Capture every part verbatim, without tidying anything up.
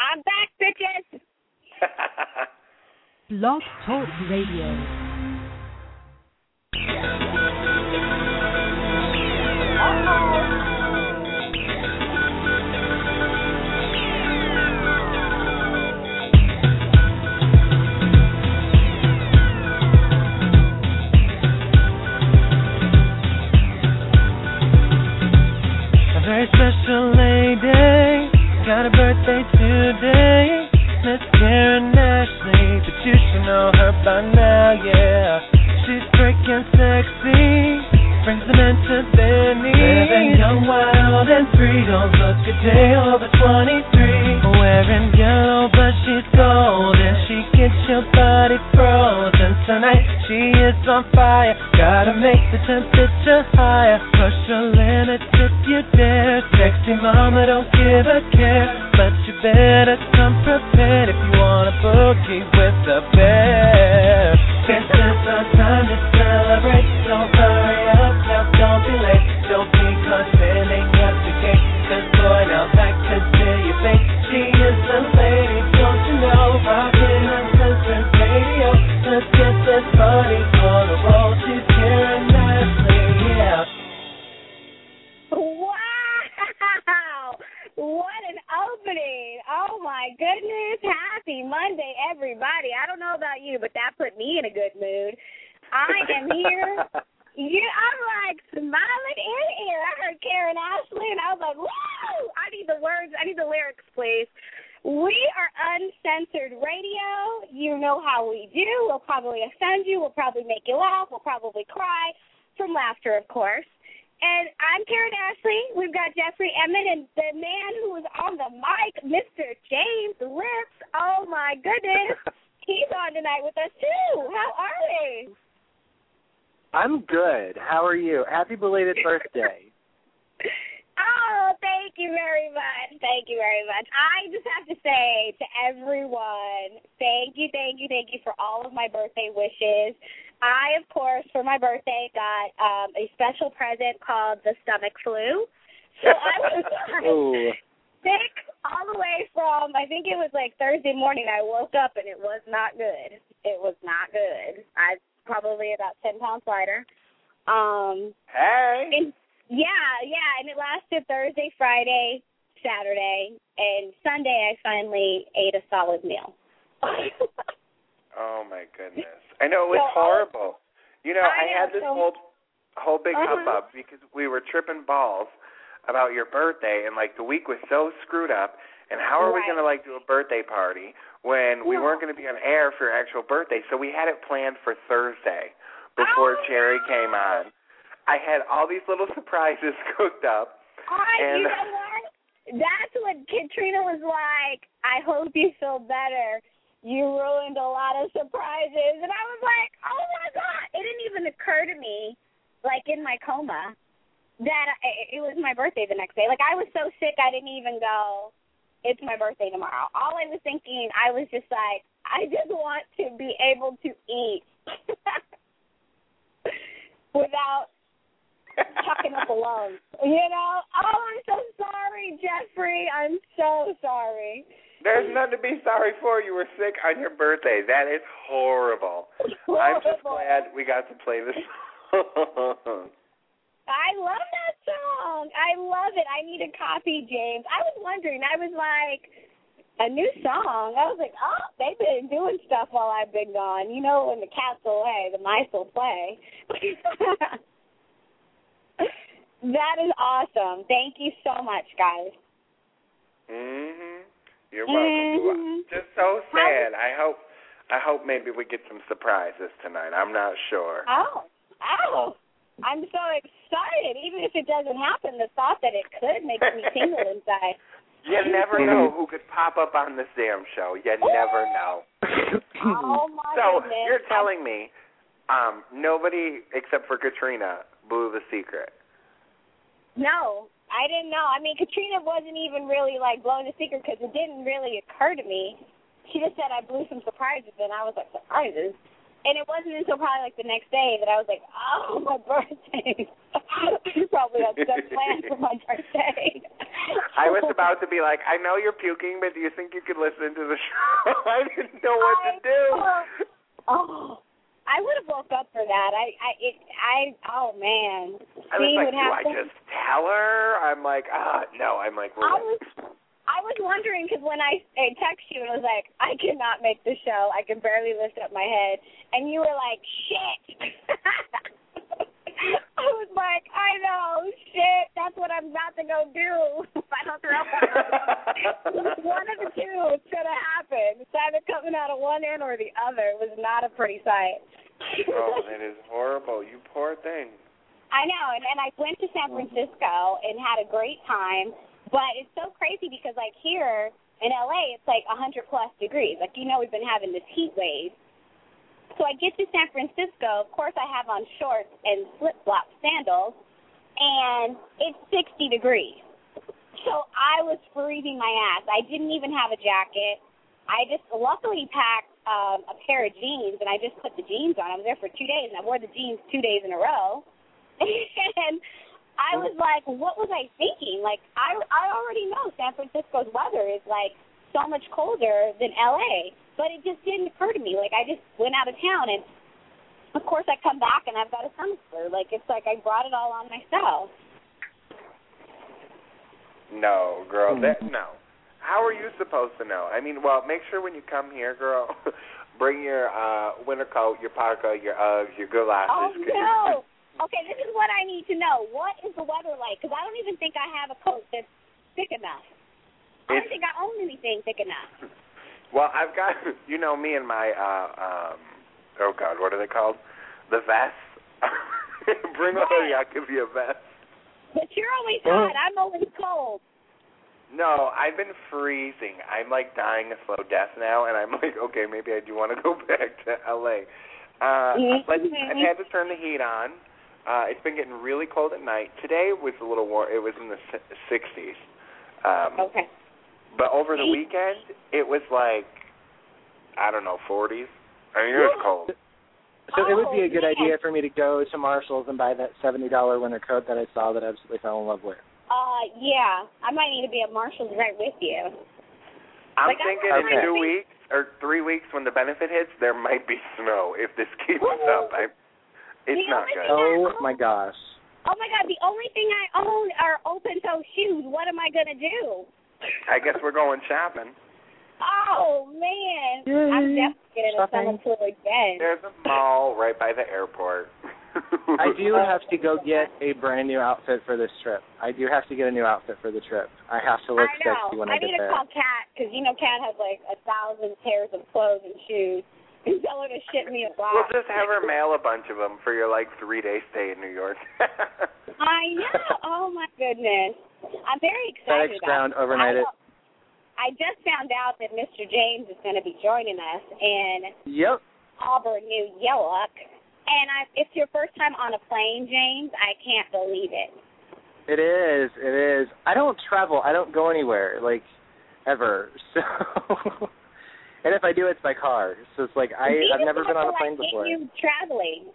I'm back, bitches. Blog Talk Radio. A very special lady got a birthday today. Miss Karen Ashley, but you should know her by now, yeah. She's freaking sexy, brings them into their knees. Living young, wild, and free, don't look a day over twenty-three. Wearing yellow, but she's gold, and she gets your body frozen. Tonight she is on fire, gotta make the temperature higher. Push your limits if you dare. Sexy mama, don't give a care, but you better come prepared if you want a boogie with the bear. This is the time to celebrate, so hurry up now, don't be late. Don't be caught filling up the cake, cause boy, now back to till you think she is the lady, don't you know? Rockin' on Central Radio, let's get this party on the roll. She's Karen Ashley, yeah. Wow! What an opening. Oh, my goodness. Happy Monday, everybody. I don't know about you, but that put me in a good mood. I am here. Yeah, I'm like smiling in here. I heard Karen Ashley, and I was like, woo! I need the words. I need the lyrics, please. We are Uncensored Radio. You know how we do. We'll probably offend you. We'll probably make you laugh. We'll probably cry from laughter, of course. And I'm Karen Ashley. We've got Jeffrey Emmett and the man who is on the mic, Mister James Lips. Oh, my goodness. He's on tonight with us, too. How are they? I'm good. How are you? Happy belated birthday. Oh, thank you very much. Thank you very much. I just have to say to everyone, thank you, thank you, thank you for all of my birthday wishes. I, of course, for my birthday, got um, a special present called the stomach flu. So I was like, sick all the way from, I think it was like Thursday morning. I woke up and it was not good. It was not good. I probably about ten pounds lighter. Um, hey. And yeah, yeah, and it lasted Thursday, Friday, Saturday, and Sunday I finally ate a solid meal. Oh, my goodness. I know, it was so, horrible. You know, I, I had know, this so, whole whole big uh-huh. hubbub because we were tripping balls about your birthday, and, like, the week was so screwed up, and how are right. we going to, like, do a birthday party when we yeah. weren't going to be on air for your actual birthday? So we had it planned for Thursday before oh, Cherry no. came on. I had all these little surprises cooked up. I, and you know what? That's what Katrina was like. I hope you feel better. You ruined a lot of surprises. And I was like, oh, my God. It didn't even occur to me, like in my coma, that I, it was my birthday the next day. Like, I was so sick I didn't even go, it's my birthday tomorrow. All I was thinking, I was just like, I just want to be able to eat without chucking up a lung. You know? Oh, I'm so sorry, Jeffrey. I'm so sorry. There's nothing to be sorry for. You were sick on your birthday. That is horrible. horrible. I'm just glad we got to play this song. I love that song. I love it. I need a copy, James. I was wondering. I was like, a new song. I was like, oh, they've been doing stuff while I've been gone. You know, when the cats will play, the mice will play. That is awesome. Thank you so much, guys. Mhm. You're welcome. Mm-hmm. Just so sad. I hope I hope maybe we get some surprises tonight. I'm not sure. Oh. Oh. I'm so excited. Even if it doesn't happen, the thought that it could makes me tingle inside. You never know who could pop up on this damn show. You never know. Oh, my so goodness. you're telling me um, nobody except for Katrina blew the secret? No, I didn't know. I mean, Katrina wasn't even really, like, blowing the secret because it didn't really occur to me. She just said I blew some surprises, and I was like, surprises? And it wasn't until probably like the next day that I was like, oh, my birthday. You probably had some plans for my birthday. I was about to be like, I know you're puking, but do you think you could listen to the show? I didn't know what I, to do. Oh, I would have woke up for that. I, I, it, I, oh man. I was See, like, do I happened? just tell her? I'm like, ah, no. I'm like, I was, I was wondering because when I, I text you and I was like, I cannot make the show. I can barely lift up my head, and you were like, shit. I was like, I know, shit. That's what I'm about to go do. If I don't throw up, one of the two, it's gonna happen. It's either coming out of one end or the other. It was not a pretty sight. Oh, that is horrible. You poor thing. I know, and, and I went to San Francisco and had a great time, but it's so crazy because, like, here in L A, it's like one hundred plus degrees. Like, you know, we've been having this heat wave. So I get to San Francisco. Of course, I have on shorts and flip-flop sandals, and it's sixty degrees. So I was freezing my ass. I didn't even have a jacket. I just luckily packed um, a pair of jeans, and I just put the jeans on. I was there for two days, and I wore the jeans two days in a row. And I was like, what was I thinking? Like, I, I already know San Francisco's weather is, like, so much colder than L A, but it just didn't occur to me. Like, I just went out of town, and, of course, I come back, and I've got a stomach flu. Like, it's like I brought it all on myself. No, girl, that, no. How are you supposed to know? I mean, well, make sure when you come here, girl, bring your uh, winter coat, your parka, your Uggs, your good glasses. Oh, no. Okay, this is what I need to know. What is the weather like? Because I don't even think I have a coat that's thick enough. I don't think I own anything thick enough. Well, I've got, you know, me and my, uh, um, oh, God, what are they called? The vests. Bring Right. over, I'll give you a vest. But you're always hot. I'm always cold. No, I've been freezing. I'm, like, dying a slow death now, and I'm like, okay, maybe I do want to go back to L A. Uh, Mm-hmm. but I've had to turn the heat on. Uh, it's been getting really cold at night. Today was a little warm. It was in the sixties. Um, Okay. But over the weekend, it was like, I don't know, forties. I mean, it was cold. So it would be a good Oh, idea for me to go to Marshall's and buy that seventy dollar winter coat that I saw that I absolutely fell in love with. Uh, yeah. I might need to be at Marshall's right with you. I'm Like, thinking I'm in trying to two think- weeks or three weeks when the benefit hits, there might be snow if this keeps up. I, it's The not only good. thing Oh my gosh. Oh, my God, the only thing I own are open-toe shoes. What am I going to do? I guess we're going shopping. Oh, man. Yay. I'm definitely getting a Shopping. summer tour again. There's a mall right by the airport. I do have to go get a brand new outfit for this trip. I do have to get a new outfit for the trip. I have to look I know. sexy when I, I get need to there. call Kat because, you know, Kat has, like, a thousand pairs of clothes and shoes. And tell her to ship me a box. We'll just have her mail a bunch of them for your, like, three-day stay in New York. I know. Oh, my goodness. I'm very excited FedEx ground, about it. overnight I, it. I just found out that Mister James is going to be joining us in Yep. Auburn, New York. And I, it's your first time on a plane, James. I can't believe it. It is. It is. I don't travel. I don't go anywhere, like, ever. So, and if I do, it's by car. So it's like I, We I've just never been have on a to, plane like, get before. you traveling.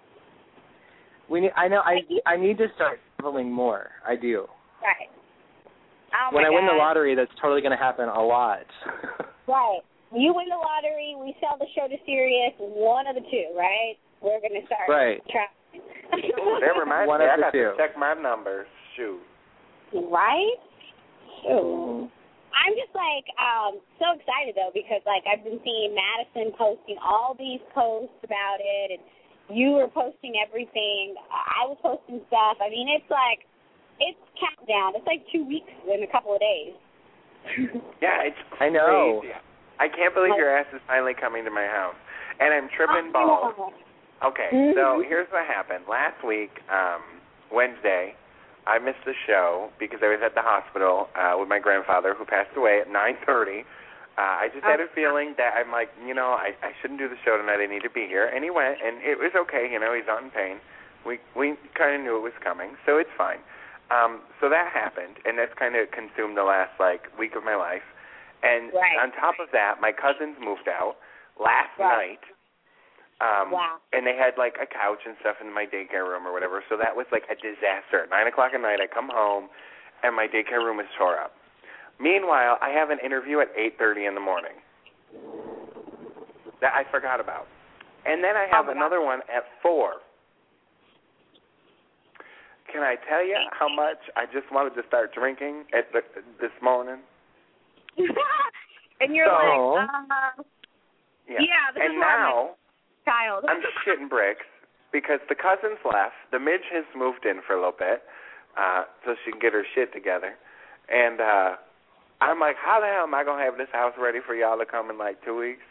We need. I know. I I need to start traveling more. I do. Right. Oh, when my I win the God. lottery, that's totally going to happen a lot. Right. You win the lottery, we sell the show to Sirius, one of the two, right? We're going to start Right. traveling. That reminds One me, of I the got two. to check my numbers. Shoot. Right? Shoot. I'm just, like, um, so excited, though, because, like, I've been seeing Madison posting all these posts about it, and you were posting everything. I was posting stuff. I mean, it's like, it's countdown. It's like two weeks in a couple of days. Yeah, it's I know. crazy. I can't believe your ass is finally coming to my house. And I'm tripping balls. Okay, Mm-hmm. so here's what happened. Last week, um, Wednesday, I missed the show because I was at the hospital uh, with my grandfather who passed away at nine thirty. Uh, I just had a feeling that I'm like, you know, I, I shouldn't do the show tonight. I need to be here. And he went, and it was okay. You know, he's not in pain. We we kind of knew it was coming, so it's fine. Um, so that happened, and that's kind of consumed the last, like, week of my life. And Right. on top of that, my cousins moved out last Right. night. Um, wow. And they had, like, a couch and stuff in my daycare room or whatever, so that was, like, a disaster. At nine o'clock at night, I come home, and my daycare room is tore up. Meanwhile, I have an interview at eight thirty in the morning that I forgot about. And then I have oh another God. one at four. Can I tell you how much I just wanted to start drinking at the, this morning? And you're So, like, uh, Yeah. yeah, this and is where I'm now like, child. I'm shitting bricks because the cousins left. The midge has moved in for a little bit uh, so she can get her shit together. And uh, I'm like, how the hell am I going to have this house ready for y'all to come in like two weeks?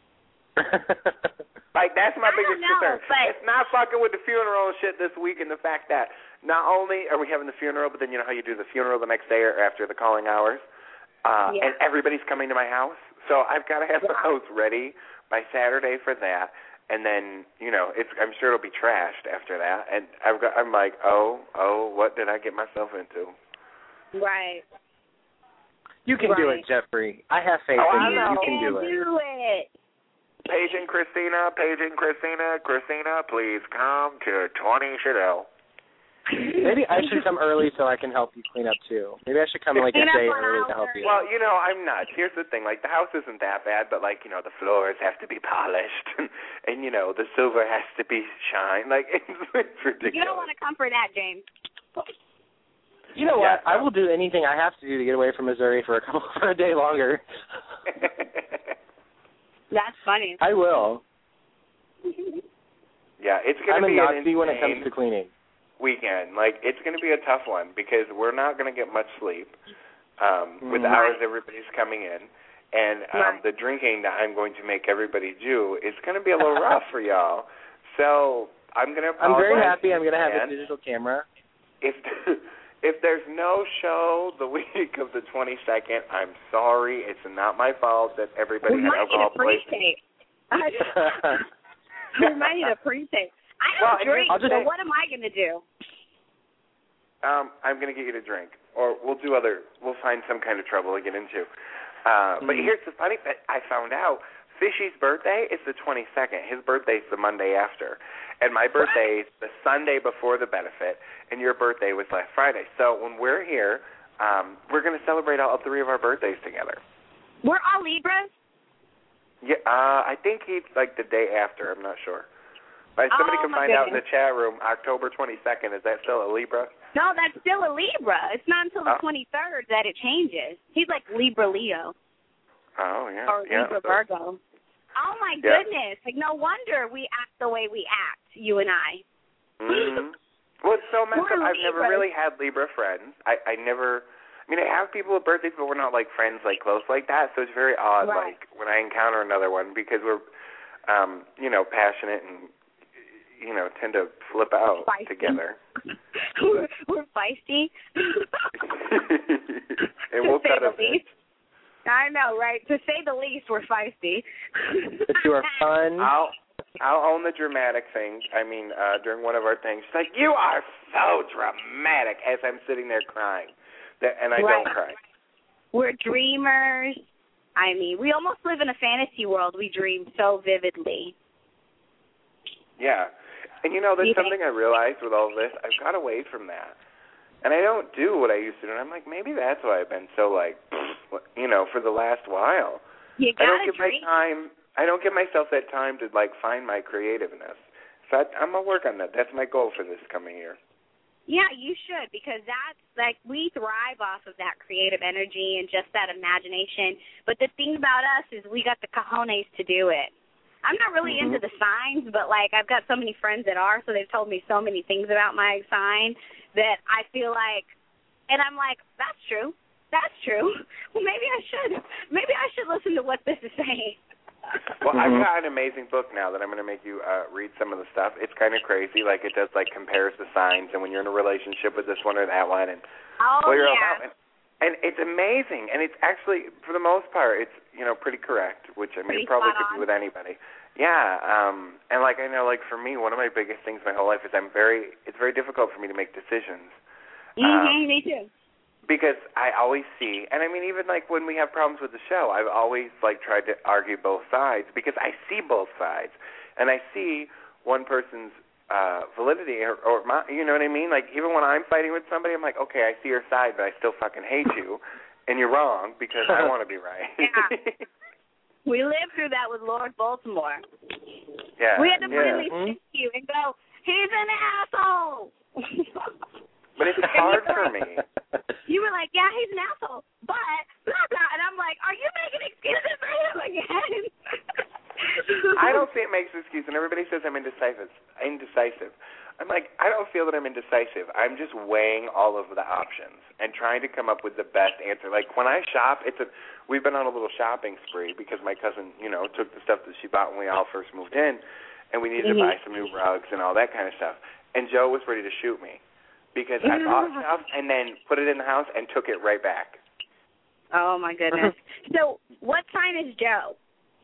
Like, that's my I biggest don't know, concern. but It's not fucking with the funeral and shit this week, and the fact that not only are we having the funeral, but then you know how you do the funeral the next day or after the calling hours, uh, Yeah. and everybody's coming to my house. So I've got to have the Yeah. house ready by Saturday for that, and then you know it's I'm sure it'll be trashed after that. And I've got I'm like, oh, oh, what did I get myself into? Right. You can do Right. it, Jeffrey. I have faith Oh, in I you. know. You can do it. do it. Paige and Christina, Paige and Christina, Christina, please come to twenty Chanel. Maybe I should come early so I can help you clean up too. Maybe I should come like a Clean up day on early to help hours. you. Well, you know, I'm nuts. Here's the thing. Like, the house isn't that bad, but, like, you know, the floors have to be polished. And, and you know, the silver has to be shined. Like, it's, it's ridiculous. You don't want to come for that, James. You know Yeah, what? I no. will do anything I have to do to get away from Missouri for a couple for a day longer. That's funny. I will. Yeah, it's going I'm to a be an Nazi when it comes insane to cleaning. weekend. Like, it's going to be a tough one because we're not going to get much sleep um, with the Right. hours everybody's coming in. And um, Right. the drinking that I'm going to make everybody do is going to be a little rough for y'all. So I'm going to I'm very apologize happy. I'm going to have again. a digital camera. If if there's no show the week of the twenty-second, I'm sorry. It's not my fault that everybody We had might need alcohol a poisoning. pre-tape. We might need a pre-tape. I Well, don't and drink, I'll just- so what am I going to do? Um, I'm going to get you to drink, or we'll do other. We'll find some kind of trouble to get into. Uh, But Mhm. here's the funny thing: I found out Fishy's birthday is the twenty-second. His birthday's the Monday after, and my birthday is the Sunday before the benefit, and your birthday was last Friday. So when we're here, um, we're going to celebrate all three of our birthdays together. We're all Libras? Yeah, uh, I think he's like the day after. I'm not sure. But somebody Oh, can my find out in goodness. the chat room. October twenty-second. Is that still a Libra? No, that's still a Libra. It's not until the Oh. twenty-third that it changes. He's like Libra Leo Oh yeah. or yeah. Libra so- Virgo. Oh, my Yeah. goodness. Like, no wonder we act the way we act, you and I. Mm-hmm. Well, it's so messed We're up. I've never Libras. really had Libra friends. I, I never. I mean, I have people with birthdays, but we're not like friends, like close like that. So it's very odd, Right. like when I encounter another one, because we're, um, you know, passionate and, you know, tend to flip out Feisty. together. we're, we're feisty. And to we'll say cut the a least. I know, right? To say the least, we're feisty. But you are fun. I'll I'll own the dramatic thing. I mean, uh, during one of our things, she's like, "You are so dramatic," as I'm sitting there crying, that, and I Right. don't cry. We're dreamers. I mean, we almost live in a fantasy world. We dream so vividly. Yeah, and you know, there's You think- something I realized with all of this. I've got away from that, and I don't do what I used to do. And I'm like, maybe that's why I've been so like, you know, for the last while. You I don't gotta give my dream. time. I don't give myself that time to like find my creativeness. So I, I'm gonna work on that. That's my goal for this coming year. Yeah, you should, because that's like we thrive off of that creative energy and just that imagination. But the thing about us is we got the cojones to do it. I'm not really Mhm. into the signs, but like I've got so many friends that are, so they've told me so many things about my sign that I feel like, and I'm like, that's true. That's true. Well, maybe I should. Maybe I should listen to what this is saying. Well, I've Mhm. got an amazing book now that I'm going to make you uh, read some of the stuff. It's kind of crazy. Like, it does, like, compares the signs and when you're in a relationship with this one or that one and Oh, what you're all yeah. about. And, and it's amazing. And it's actually, for the most part, it's, you know, pretty correct, which, I mean, Pretty it probably spot could be on. with anybody. Yeah. Um, and, like, I know, like, for me, one of my biggest things my whole life is I'm very, it's very difficult for me to make decisions. Mm-hmm, Um, me too. Because I always see, and I mean, even like when we have problems with the show, I've always like tried to argue both sides because I see both sides, and I see one person's uh, validity or, or my, you know what I mean? Like, even when I'm fighting with somebody, I'm like, okay, I see your side, but I still fucking hate you, and you're wrong because I want to be right. Yeah. We lived through that with Lord Baltimore. Yeah. We had to finally yeah. stick you and go, he's an asshole. But it's hard for me. You were like, yeah, he's an asshole, but blah, blah. And I'm like, are you making excuses for him again? I don't see it makes an excuse, and everybody says I'm indecisive. Indecisive. I'm like, I don't feel that I'm indecisive. I'm just weighing all of the options and trying to come up with the best answer. Like, when I shop, it's a we've been on a little shopping spree because my cousin, you know, took the stuff that she bought when we all first moved in, and we needed mm-hmm. to buy some new rugs and all that kind of stuff. And Joe was ready to shoot me because I bought stuff and then put it in the house and took it right back. Oh, my goodness. So what sign is Joe?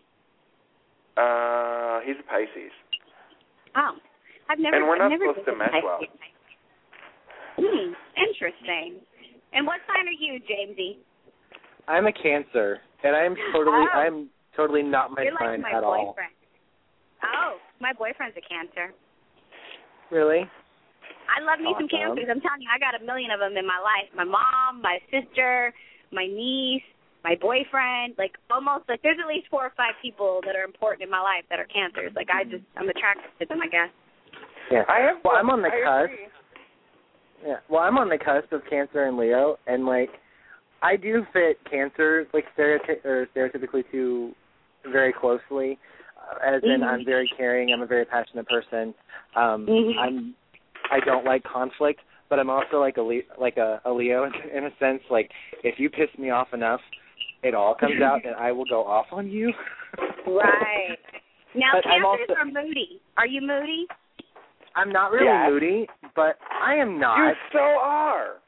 Uh, he's a Pisces. Oh, I've never. And we're not I've never supposed to mesh well. Hmm, interesting. And what sign are you, Jamesy? I'm a Cancer, and I'm totally, oh. I'm totally not my You're sign like my at boyfriend. all. Oh, my boyfriend's a Cancer. Really? I love me awesome. some Cancers. I'm telling you, I got a million of them in my life. My mom, my sister, my niece, my boyfriend, like almost like there's at least four or five people that are important in my life that are Cancers. Like I just I'm attracted to them, I guess. Yeah. I have. Well, I'm on the I cusp. agree. Yeah. Well, I'm on the cusp of Cancer and Leo, and like I do fit Cancer like stereoty- or stereotypically to very closely. Uh, as mm-hmm. in, I'm very caring. I'm a very passionate person. Um, mm-hmm. I'm. I don't like conflict, but I'm also like a Le- like a, a Leo in a sense. Like if you piss me off enough, it all comes out, and I will go off on you. Right. Now, but Cancers also, are moody. Are you moody? I'm not really yes. moody, but I am not. You so are.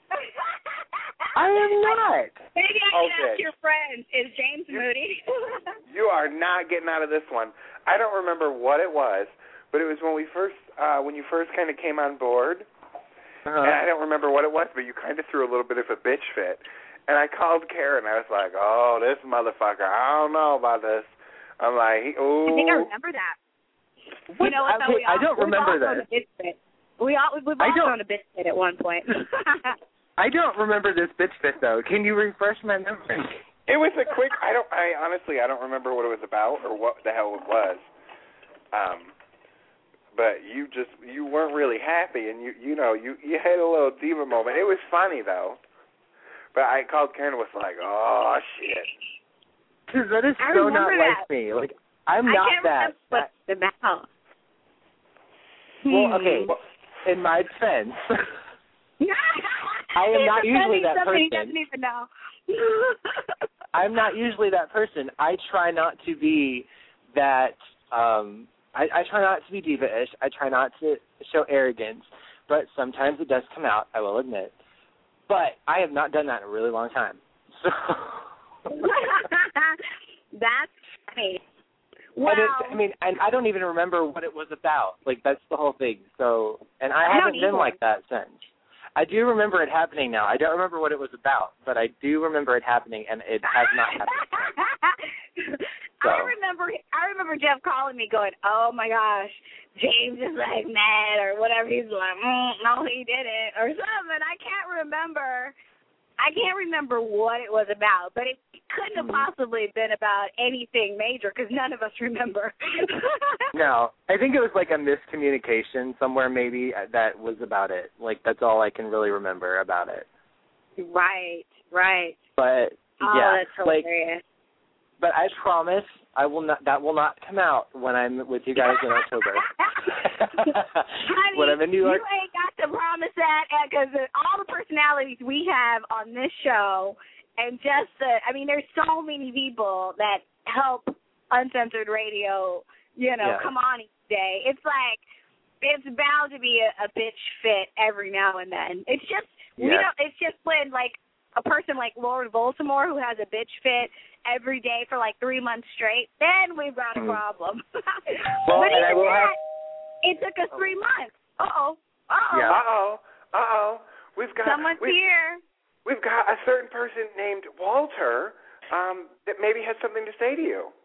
I am not. Maybe I can okay. ask your friends. Is James you, moody? You are not getting out of this one. I don't remember what it was, but it was when we first, uh, when you first kind of came on board, uh-huh. and I don't remember what it was, but you kind of threw a little bit of a bitch fit. And I called Karen. I was like, "Oh, this motherfucker! I don't know about this." I'm like, "Ooh." I think I remember that. What? You know what? Okay, we all, I don't remember that. We all we've all thrown a bitch fit at one point. I don't remember this bitch fit though. Can you refresh my memory? It was a quick. I don't. I honestly, I don't remember what it was about or what the hell it was. Um, but you just you weren't really happy, and you you know you you had a little diva moment. It was funny though. But I called Karen and was like, "Oh shit." Because that is I so not that. like me. Like I'm I not can't that. What's about? Well, Hmm. okay. Well, in my defense, I am not usually that person. He doesn't even know. I'm not usually that person. I try not to be that. Um, I, I try not to be diva-ish. I try not to show arrogance. But sometimes it does come out. I will admit. But I have not done that in a really long time. So that's funny. Wow. I, I mean, and I don't even remember what it was about. Like, that's the whole thing. So, and I, I haven't don't been either. like that since. I do remember it happening now. I don't remember what it was about, but I do remember it happening, and it has not happened. So. I remember I remember Jeff calling me going, oh, my gosh, James is, like, mad or whatever. He's like, mm, no, he didn't or something. I can't remember. I can't remember what it was about, but it couldn't have possibly been about anything major because none of us remember. No, I think it was like a miscommunication somewhere maybe that was about it. Like, that's all I can really remember about it. Right, right. But, oh, yeah. that's hilarious. Like, but I promise I will not. That will not come out when I'm with you guys in October. Honey, when I'm in New York, you ain't got to promise that because all the personalities we have on this show, and just the, I mean, there's so many people that help Uncensored Radio, you know, yeah. come on each day. It's like it's bound to be a, a bitch fit every now and then. It's just yeah. we don't. It's just when like a person like Lord Baltimore who has a bitch fit every day for like three months straight, then we've got a mm. problem. Well, but and I even will that, have... it took us three months. Uh-oh. Uh-oh. Yeah. Uh-oh. Uh-oh. We've got... Someone's we've, here. We've got a certain person named Walter um, that maybe has something to say to you.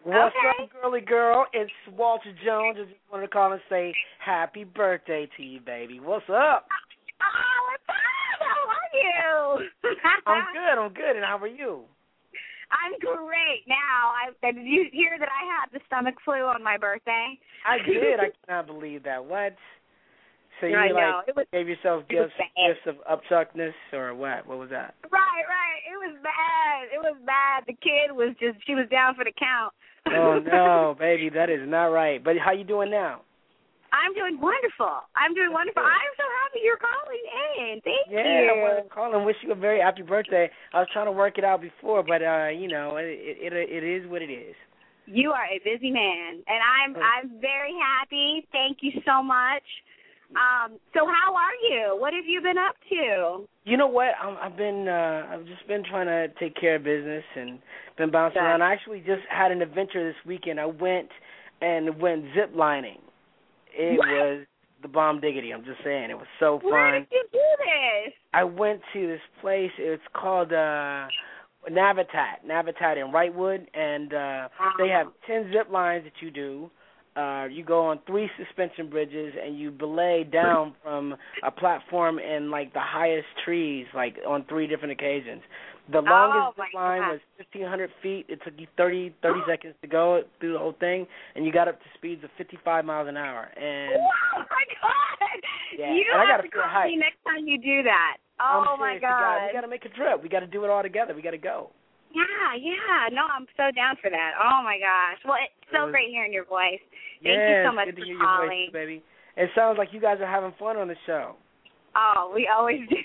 What's okay. up, girly girl? It's Walter Jones. I just wanted to call and say happy birthday to you, baby. What's up? Oh, what's up? How are you? I'm good. I'm good. And how are you? I'm great. Now, I, did you hear that I had the stomach flu on my birthday? I did. I cannot believe that. What? So you I like know. It was, gave yourself it was gifts, bad. gifts of upchuckness or what? What was that? Right, right. It was bad. It was bad. The kid was just, she was down for the count. Oh no, baby, that is not right. But how you doing now? I'm doing wonderful. I'm doing wonderful. I'm so happy you're calling in. Thank yeah, you. I want to call and wish you a very happy birthday. I was trying to work it out before, but uh, you know, it it, it is what it is. You are a busy man, and I'm I'm very happy. Thank you so much. Um, so how are you? What have you been up to? You know what? I'm, I've been uh, I've just been trying to take care of business and been bouncing Good. around. I actually just had an adventure this weekend. I went and went zip lining. It what? was the bomb diggity. I'm just saying, it was so fun. Where did you do this? I went to this place. It's called uh, Navitat, Navitat in Wrightwood, and uh, they have ten zip lines that you do. Uh, you go on three suspension bridges, and you belay down from a platform in, like, the highest trees, like, on three different occasions. The longest oh, zip line was fifteen hundred feet. It took you thirty, thirty seconds to go through the whole thing, and you got up to speeds of fifty-five miles an hour. And oh, my God. Yeah, you and I have gotta to feel call hype. me next time you do that. Oh, I'm my serious to God. God. We got to make a trip. We got to do it all together. We got to go. Yeah, yeah. No, I'm so down for that. Oh, my gosh. Well, it's so was, great hearing your voice. Thank yeah, you so it's much good to for hear calling. your voice, baby. It sounds like you guys are having fun on the show. Oh, we always do.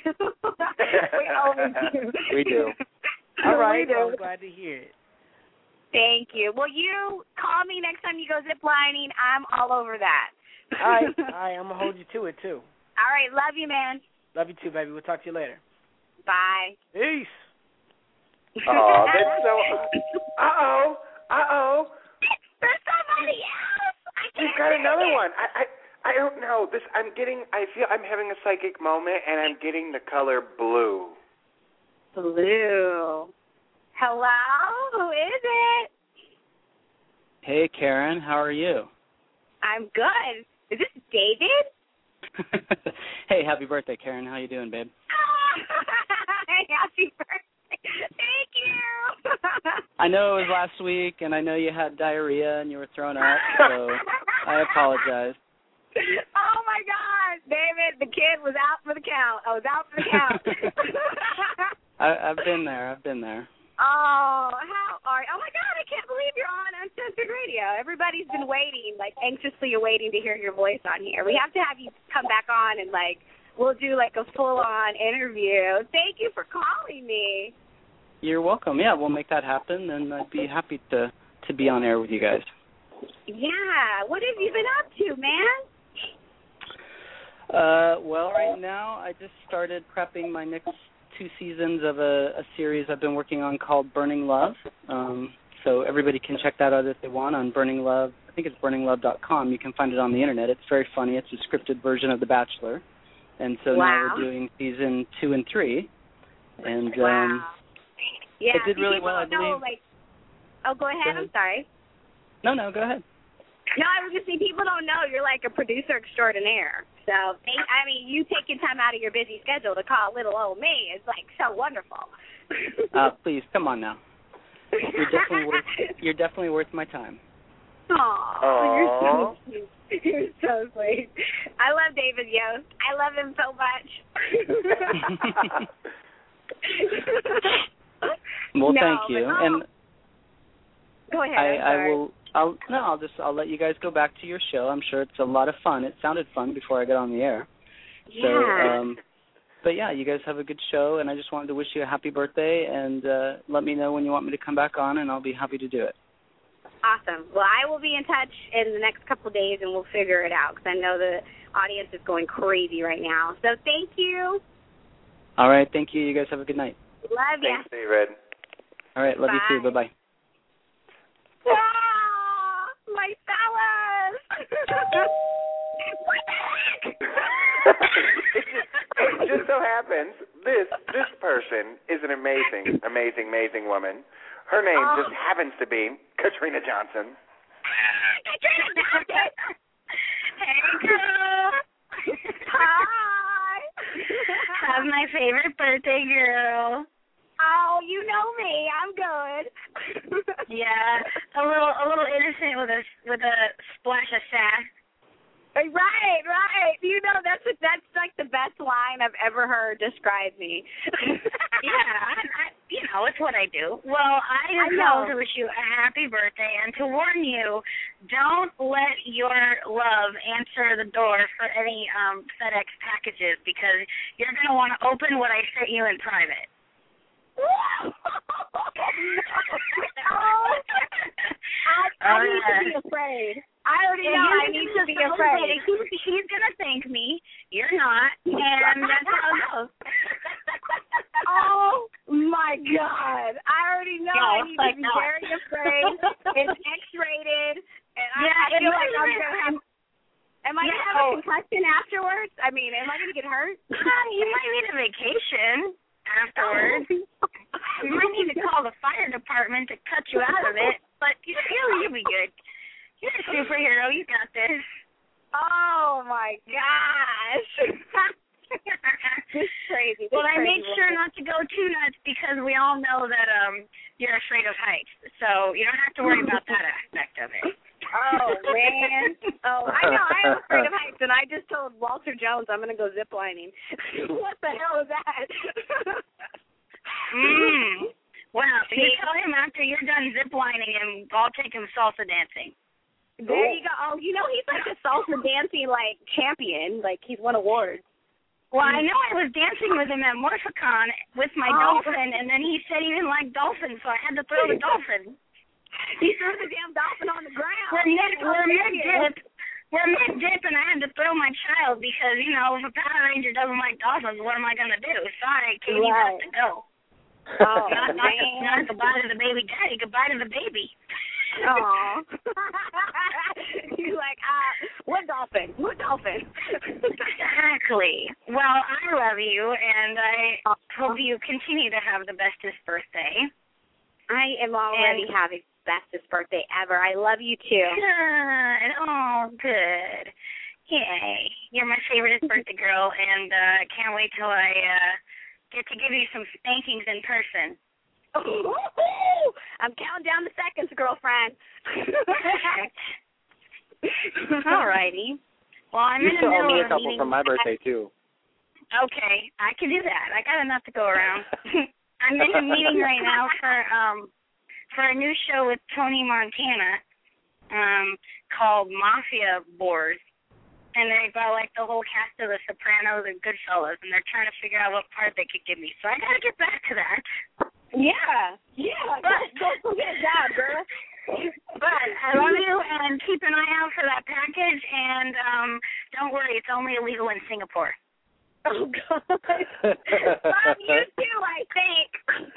we always do. We do. All right. We do. Well, I'm glad to hear it. Thank you. Well, you call me next time you go zip lining. I'm all over that. All right. All right. I'm going to hold you to it, too. All right. Love you, man. Love you, too, baby. We'll talk to you later. Bye. Peace. Oh, that's so. Uh oh. Uh oh. There's somebody else. I can't We've got see another it. one. I, I I don't know. This I'm getting. I feel I'm having a psychic moment, and I'm getting the color blue. Blue. Hello. Who is it? Hey, Karen. How are you? I'm good. Is this David? Hey, happy birthday, Karen. How you doing, babe? Happy birthday. Thank you. I know it was last week, and I know you had diarrhea and you were thrown up, so I apologize. Oh, my God. David, the kid was out for the count. I was out for the count. I, I've been there. I've been there. Oh, how are you? Oh, my God, I can't believe you're on Uncensored Radio. Everybody's been waiting, like, anxiously awaiting to hear your voice on here. We have to have you come back on and, like, we'll do, like, a full-on interview. Thank you for calling me. You're welcome. Yeah, we'll make that happen, and I'd be happy to, to be on air with you guys. Yeah. What have you been up to, man? Uh, well, right now I just started prepping my next two seasons of a, a series I've been working on called Burning Love. Um, so everybody can check that out if they want on Burning Love. I think it's burning love dot com. You can find it on the internet. It's very funny. It's a scripted version of The Bachelor. And so wow. now we're doing season two and three. And um, wow. Yeah, it did see, really people well, I don't know, believe. like, oh, go ahead. Go ahead. I'm sorry. No, no, go ahead. No, I was just saying people don't know you're like a producer extraordinaire. So, they, I mean, you taking time out of your busy schedule to call little old me is, like, so wonderful. uh, please, come on now. You're definitely worth, you're definitely worth my time. Aw, you're so sweet. You're so sweet. I love David Yost. I love him so much. Well, no, thank you. No. And go ahead. I, I'm sorry. I will. I'll no. I'll just. I'll let you guys go back to your show. I'm sure it's a lot of fun. It sounded fun before I got on the air. Yeah. So, um, but yeah, you guys have a good show, and I just wanted to wish you a happy birthday, and uh, let me know when you want me to come back on, and I'll be happy to do it. Awesome. Well, I will be in touch in the next couple of days, and we'll figure it out, because I know the audience is going crazy right now. So thank you. All right. Thank you. You guys have a good night. Love ya. Thanks, David. All right. Love Bye. you too. Bye-bye. Ah, my fellas. What the heck? it, just, it just so happens this this person is an amazing, amazing, amazing woman. Her name Oh. just happens to be Katrina Johnson. Katrina Johnson. Hey, girl. Hi. Have my favorite birthday girl. Oh, you know me. I'm good. Yeah, a little, a little innocent with a with a splash of sass. Right, right. You know, that's a, that's like the best line I've ever heard describe me. Yeah, I, I, you know, it's what I do. Well, I just called to wish you a happy birthday and to warn you, don't let your love answer the door for any um, FedEx packages because you're going to want to open what I sent you in private. I, I uh, need to be afraid. I already know I need to be afraid. He, he's going to thank me. You're not. And that's how it goes. Oh, my God. I already know yeah, I need like to be not. very afraid. It's X-rated. And I, yeah, I feel like I'm going to have... Am I yeah, going to have oh. a concussion afterwards? I mean, am I going to get hurt? Uh, you might need a vacation afterwards. You might need to call the fire department to cut you out of it. But you know, you'll be good. You're a superhero. You got this. Oh, my gosh. This is crazy. This well, I made sure not to go too nuts because we all know that um you're afraid of heights. So you don't have to worry about that aspect of it. Oh, man. Oh, I know. I am afraid of heights, and I just told Walter Jones I'm going to go ziplining. What the hell is that? mm. Well, you tell him after you're done ziplining, and I'll take him salsa dancing. There you go. Oh, you know, he's like a salsa dancing, like, champion. Like, he's won awards. Well, I know I was dancing with him at Morphicon with my oh. dolphin, and then he said he didn't like dolphins, so I had to throw the dolphin. He threw the damn dolphin on the ground. We're mid, we're mid-dip. We're mid-dip, and I had to throw my child because, you know, if a Power Ranger doesn't like dolphins, what am I going to do? Sorry, Katie, right. has to go. Oh, not, not, not goodbye to the baby daddy, goodbye to the baby. Aw. You're like, uh, what dolphin? What dolphin? Exactly. Well, I love you, and I hope you continue to have the bestest birthday. I am already and, having the bestest birthday ever. I love you, too. Good. Oh, good. Yay. You're my favorite birthday girl, and uh, can't wait till I uh, get to give you some spankings in person. Ooh, I'm counting down the seconds, girlfriend. All righty. Well, I'm you in the middle me a of couple meeting. for my birthday too. Okay, I can do that. I got enough to go around. I'm in a meeting right now for um for a new show with Tony Montana, um called Mafia Board. And they've got, like, the whole cast of The Sopranos and Goodfellas, and they're trying to figure out what part they could give me. So I got to get back to that. Yeah. Yeah. But, don't forget that, girl. But I love you, and keep an eye out for that package. And um, don't worry, it's only illegal in Singapore. Oh, God. Love you, too, I think.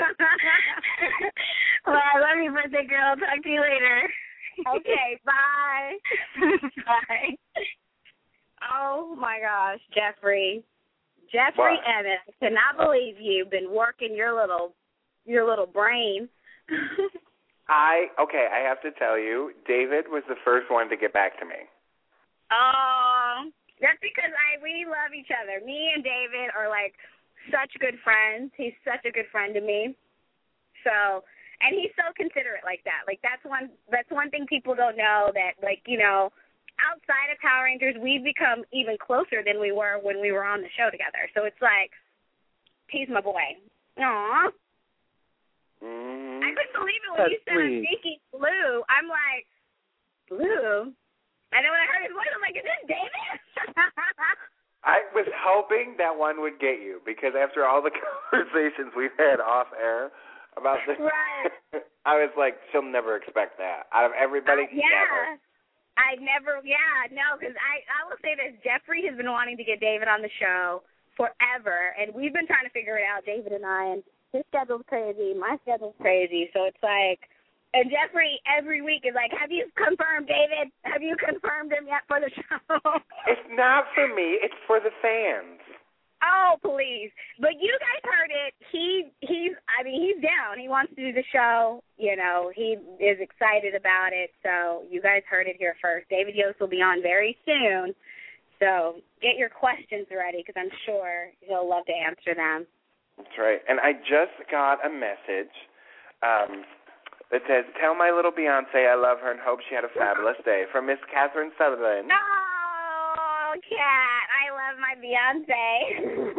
Well, I love you, birthday girl. Talk to you later. Okay, bye. Bye. Oh, my gosh, Jeffrey. Jeffrey what? Ennis, I cannot believe you've been working your little your little brain. I, okay, I have to tell you, David was the first one to get back to me. Oh, that's because I we love each other. Me and David are, like, such good friends. He's such a good friend to me. So, and he's so considerate like that. Like, that's one, that's one thing people don't know that, like, you know, outside of Power Rangers, we've become even closer than we were when we were on the show together. So it's like, he's my boy. Aww. Mm, I couldn't believe it when you said I'm thinking Blue. I'm like, Blue? And then when I heard his voice, I'm like, is this David? I was hoping that one would get you, because after all the conversations we've had off air about this, right. I was like, she'll never expect that. Out of everybody, uh, yeah. never. I never, yeah, no, because I, I will say this, Jeffrey has been wanting to get David on the show forever, and we've been trying to figure it out, David and I, and his schedule's crazy, my schedule's crazy, so it's like, and Jeffrey every week is like, have you confirmed David? Have you confirmed him yet for the show? It's not for me, it's for the fans. Oh, please. But you guys heard it. He, he's, I mean, he's down. He wants to do the show. You know, he is excited about it. So you guys heard it here first. David Yost will be on very soon. So get your questions ready because I'm sure he'll love to answer them. That's right. And I just got a message um, that says, tell my little Beyonce I love her and hope she had a fabulous day, from Miss Catherine Sutherland. Oh, Kat, I love my Beyonce.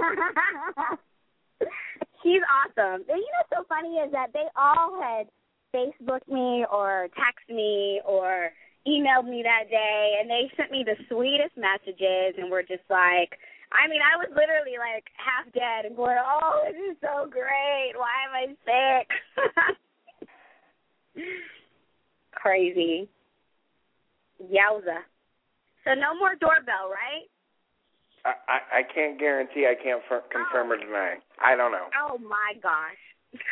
She's awesome. And you know what's so funny is that they all had Facebooked me or texted me or emailed me that day, and they sent me the sweetest messages and were just like, I mean, I was literally like half dead and going, oh, this is so great. Why am I sick? Crazy. Yowza. So no more doorbell, right? I, I, I can't guarantee. I can't f- confirm oh. or deny. I don't know. Oh, my gosh.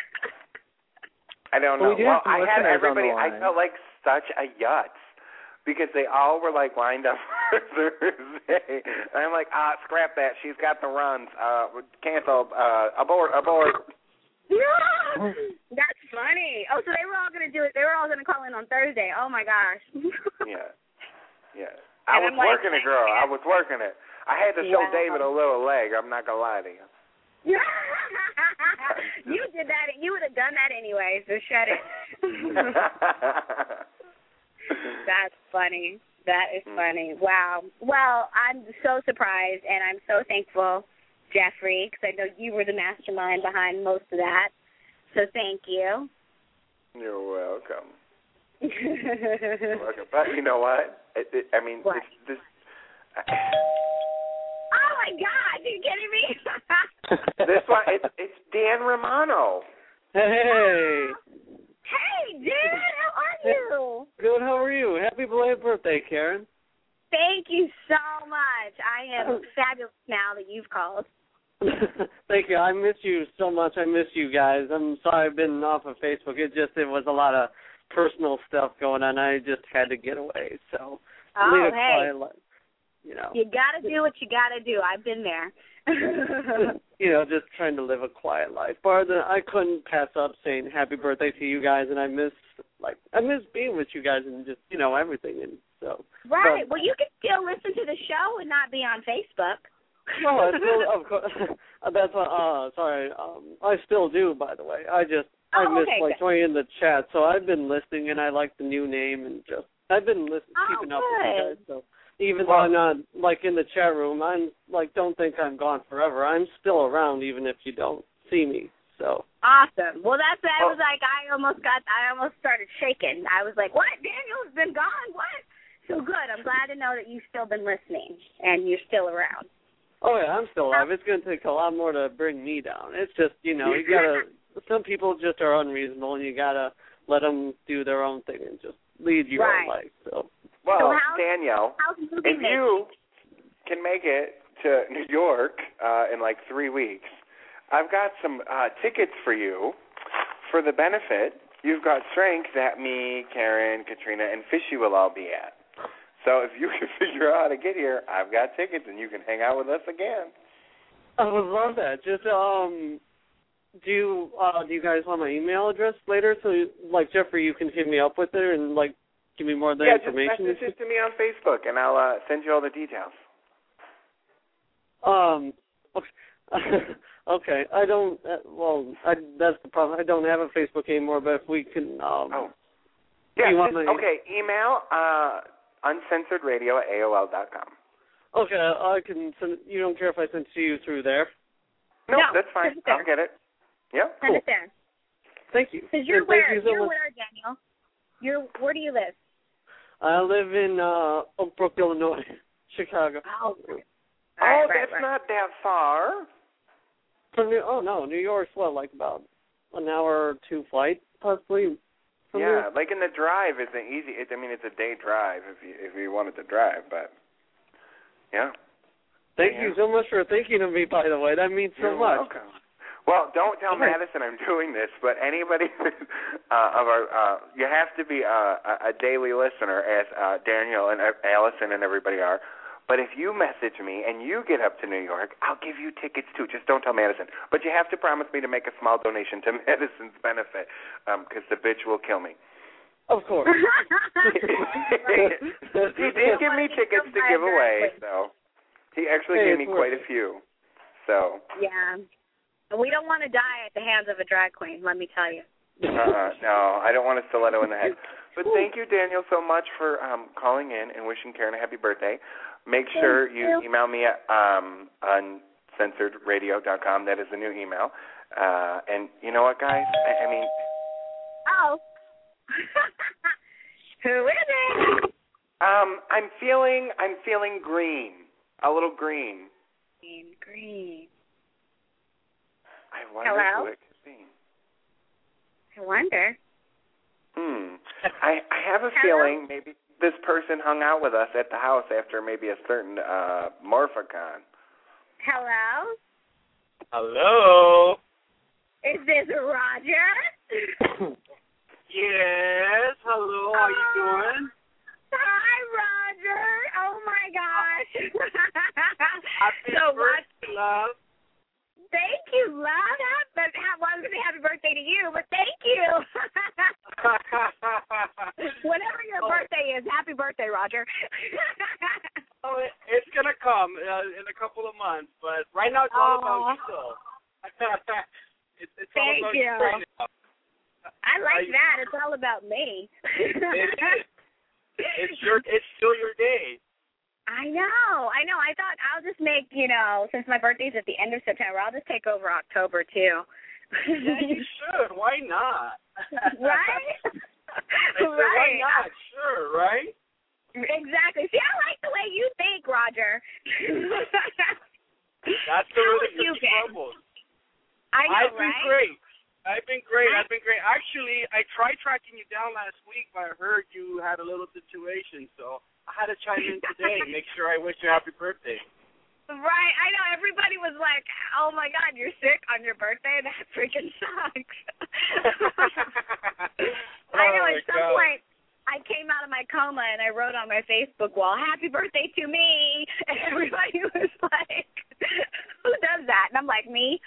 I don't well, know. We do well, have I had everybody, I line. felt like such a yutz because they all were like lined up for Thursday. And I'm like, ah, scrap that. She's got the runs. Uh, cancel. Uh, abort, abort. That's funny. Oh, so they were all going to do it. They were all going to call in on Thursday. Oh, my gosh. Yeah. Yeah. I And was I'm like, working it, girl. I was working it. I had to show wow. David a little leg. I'm not going to lie to you. You did that. You would have done that anyway, so shut it. That's funny. That is funny. Wow. Well, I'm so surprised, and I'm so thankful, Jeffrey, because I know you were the mastermind behind most of that. So thank you. You're welcome. You're welcome. But you know what? It, it, I mean, what? it's this. I, oh my God! Are you kidding me? This one, it's it's Dan Romano. Hey. Hey, Dan, how are you? Good. How are you? Happy belated birthday, Karen. Thank you so much. I am fabulous now that you've called. Thank you. I miss you so much. I miss you guys. I'm sorry I've been off of Facebook. It just it was a lot of personal stuff going on. I just had to get away. So oh, lead a hey. quiet life. You know. You gotta do what you gotta do. I've been there. You know, just trying to live a quiet life. But I couldn't pass up saying happy birthday to you guys, and I miss like I miss being with you guys and just you know everything. And so right. But, well, you can still listen to the show and not be on Facebook. No, I still of course. That's what, uh sorry. Um, I still do, by the way. I just oh, I miss okay, like good. joining the chat, so I've been listening, and I like the new name, and just I've been listening, oh, keeping up good. with you guys. So even though I'm not like in the chat room, I'm like don't think I'm gone forever. I'm still around, even if you don't see me. So awesome. Well, that's I was like I almost got I almost started shaking. I was like, what? Daniel's been gone? What? So good. I'm glad to know that you've still been listening and you're still around. Oh yeah, I'm still alive. It's going to take a lot more to bring me down. It's just you know you gotta. Some people just are unreasonable, and you gotta let them do their own thing and just lead your right. own life. So. Well, so how's, Danielle, how's if you can make it to New York uh, in like three weeks, I've got some uh, tickets for you for the benefit. You've got strength that me, Karen, Katrina, and Fishy will all be at. So if you can figure out how to get here, I've got tickets, and you can hang out with us again. I would love that. Just um, do you uh, do you guys want my email address later? So like Jeffrey, you can hit me up with it and like give me more of the yeah, information. Yeah, just message it to me on Facebook, and I'll uh, send you all the details. Um. Okay. okay. I don't. Uh, well, I, that's the problem. I don't have a Facebook anymore. But if we can. Um, oh. Yeah. You want just, my, okay. Email uh, uncensored radio at A O L dot com. Okay. I can send. You don't care if I send it to you through there? No, no that's fine. I'll get it. Yeah. Send cool. it there. Thank you. Because you're Thank where? you so You're much. where, Daniel? You're where do you live? I live in uh, Oak Brook, Illinois, Chicago. Oh. Oh, right, right, that's right. not that far. From New, oh no, New York's what, like about an hour or two flight, possibly. From Yeah, here? like in the drive, it's an easy. It, I mean, it's a day drive if you if you wanted to drive, but yeah. Thank yeah. you so much for thinking of me. By the way, that means so You're much. welcome. Well, don't tell Okay. Madison I'm doing this, but anybody uh, of our, uh, you have to be uh, a, a daily listener, as uh, Daniel and uh, Allison and everybody are. But if you message me and you get up to New York, I'll give you tickets too. Just don't tell Madison. But you have to promise me to make a small donation to Madison's benefit, because um, the bitch will kill me. Of course. He did give me tickets to give away, so he actually hey, gave me quite a few. So yeah, we don't want to die at the hands of a drag queen. Let me tell you. Uh-uh, no, I don't want a stiletto in the head. But thank you, Daniel, so much for um, calling in and wishing Karen a happy birthday. Make sure you email me at um, uncensored radio dot com. That is the new email. Uh, and you know what, guys? I, I mean... Oh. Who is it? Um, I'm feeling, I'm feeling green. A little green. Green, green. I wonder Hello? who it could be. I wonder. Hmm. I, I have a Hello? feeling maybe this person hung out with us at the house after maybe a certain uh, Morphicon. Hello? Hello? Is this Roger? Yes, hello, how you doing? Hi, Roger. Oh, my gosh. Happy so birthday, love. Thank you, love. But well, I was going to say happy birthday to you, but thank you. Whenever your oh. birthday is, happy birthday, Roger. oh, it, it's going to come uh, in a couple of months, but right now it's all about you, though. it's, it's all thank about you. you right now. I like I, that. It's all about me. it is. It's your. It's still your day. I know. I know. I thought I'll just make, you know, since my birthday's at the end of September, I'll just take over October too. Yeah, you should. Why not? Right? I said, right. Why not? Sure, right? Exactly. See, I like the way you think, Roger. That's the How way have you you been? troubles. I know, I've been right? great. I've been great. I, I've been great. Actually, I tried tracking you down last week, but I heard you had a little situation, so I had to chime in today and make sure I wish you a happy birthday. Right. I know. Everybody was like, oh, my God, you're sick on your birthday? That freaking sucks. I know. Oh at some God. point, I came out of my coma and I wrote on my Facebook wall, happy birthday to me. And everybody was like, who does that? And I'm like, me?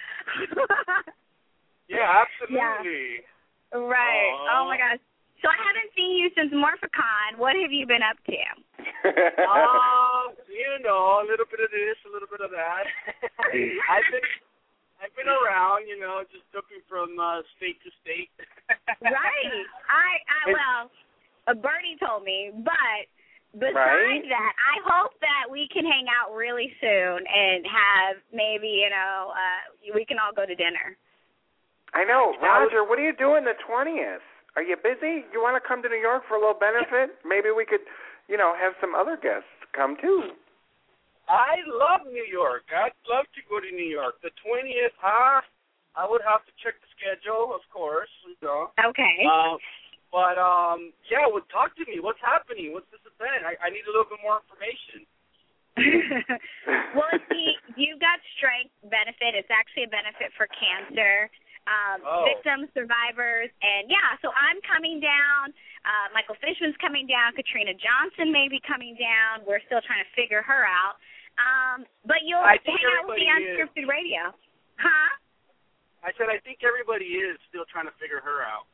Yeah, absolutely. Yeah. Right. Aww. Oh, my gosh. So I haven't seen you since Morphicon. What have you been up to? um, you know, a little bit of this, a little bit of that. I've been, I've been around, you know, just jumping from uh, state to state. Right. I, I well, uh, Bernie told me, but besides right? that, I hope that we can hang out really soon and have maybe, you know, uh, we can all go to dinner. I know. Roger, what are you doing the twentieth? Are you busy? You want to come to New York for a little benefit? Maybe we could, you know, have some other guests come too. I love New York. I'd love to go to New York. The twentieth, huh? I would have to check the schedule, of course. You know. Okay. Uh, but, um, yeah, well, talk to me. What's happening? What's this event? I, I need a little bit more information. Well, see, you've got strength benefit. It's actually a benefit for cancer. Um, oh. Victims, survivors, and yeah, so I'm coming down. Uh, Michael Fishman's coming down. Katrina Johnson may be coming down. We're still trying to figure her out. Um, but you'll I hang out with me on Unscripted Radio. Huh? I said I think everybody is still trying to figure her out.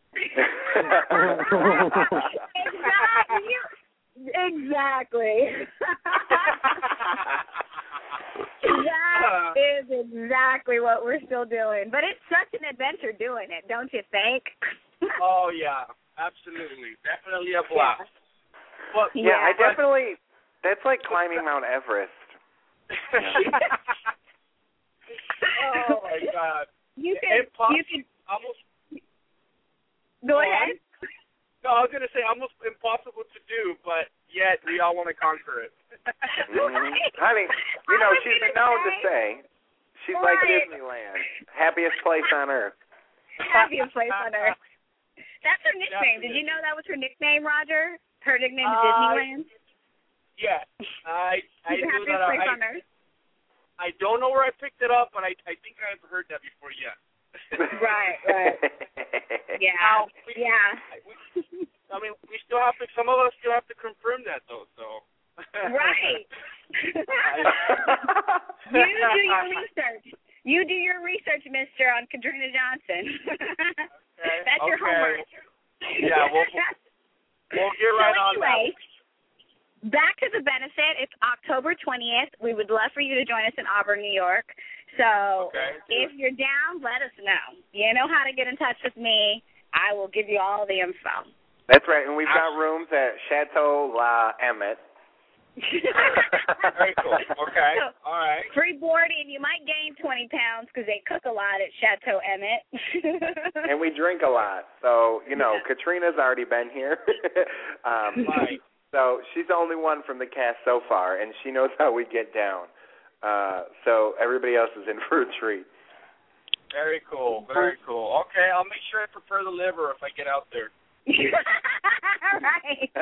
Exactly. Exactly. That is exactly what we're still doing. But it's such an adventure doing it, don't you think? Oh, yeah. Absolutely. Definitely a blast. Yeah, but, yeah, yeah, I definitely, that's like climbing Mount Everest. Oh, my God. You can, Impos- you can almost. Go ahead. No, I was going to say almost impossible to do, but yet we all want to conquer it. Mm-hmm. Honey, you know, she's been known to say, she's right. like Disneyland, happiest place on earth. Happiest place on earth. That's her nickname. Did you know that was her nickname, Roger? Her nickname is uh, Disneyland? Yeah. I I She's the knew happiest that. place I, on earth? I don't know where I picked it up, but I I think I've heard that before, yeah. Right, right. Yeah. Now, we, yeah. We, I mean, we still have to, some of us still have to confirm that, though, so. Right. We'll get right so on anyway, that. Back to the benefit. It's October twentieth. We would love for you to join us in Auburn, New York. So okay. if you're down, let us know. You know how to get in touch with me. I will give you all the info. That's right, and we've got rooms at Chateau La Emmett. Very cool. Okay. So, all right. Free boarding. You might gain twenty pounds because they cook a lot at Chateau Emmett. And we drink a lot. So, you know, Yeah. Katrina's already been here. um, Right. So she's the only one from the cast so far, and she knows how we get down. Uh, so everybody else is in for a treat. Very cool. Very cool. Okay, I'll make sure I prepare the liver if I get out there. Right.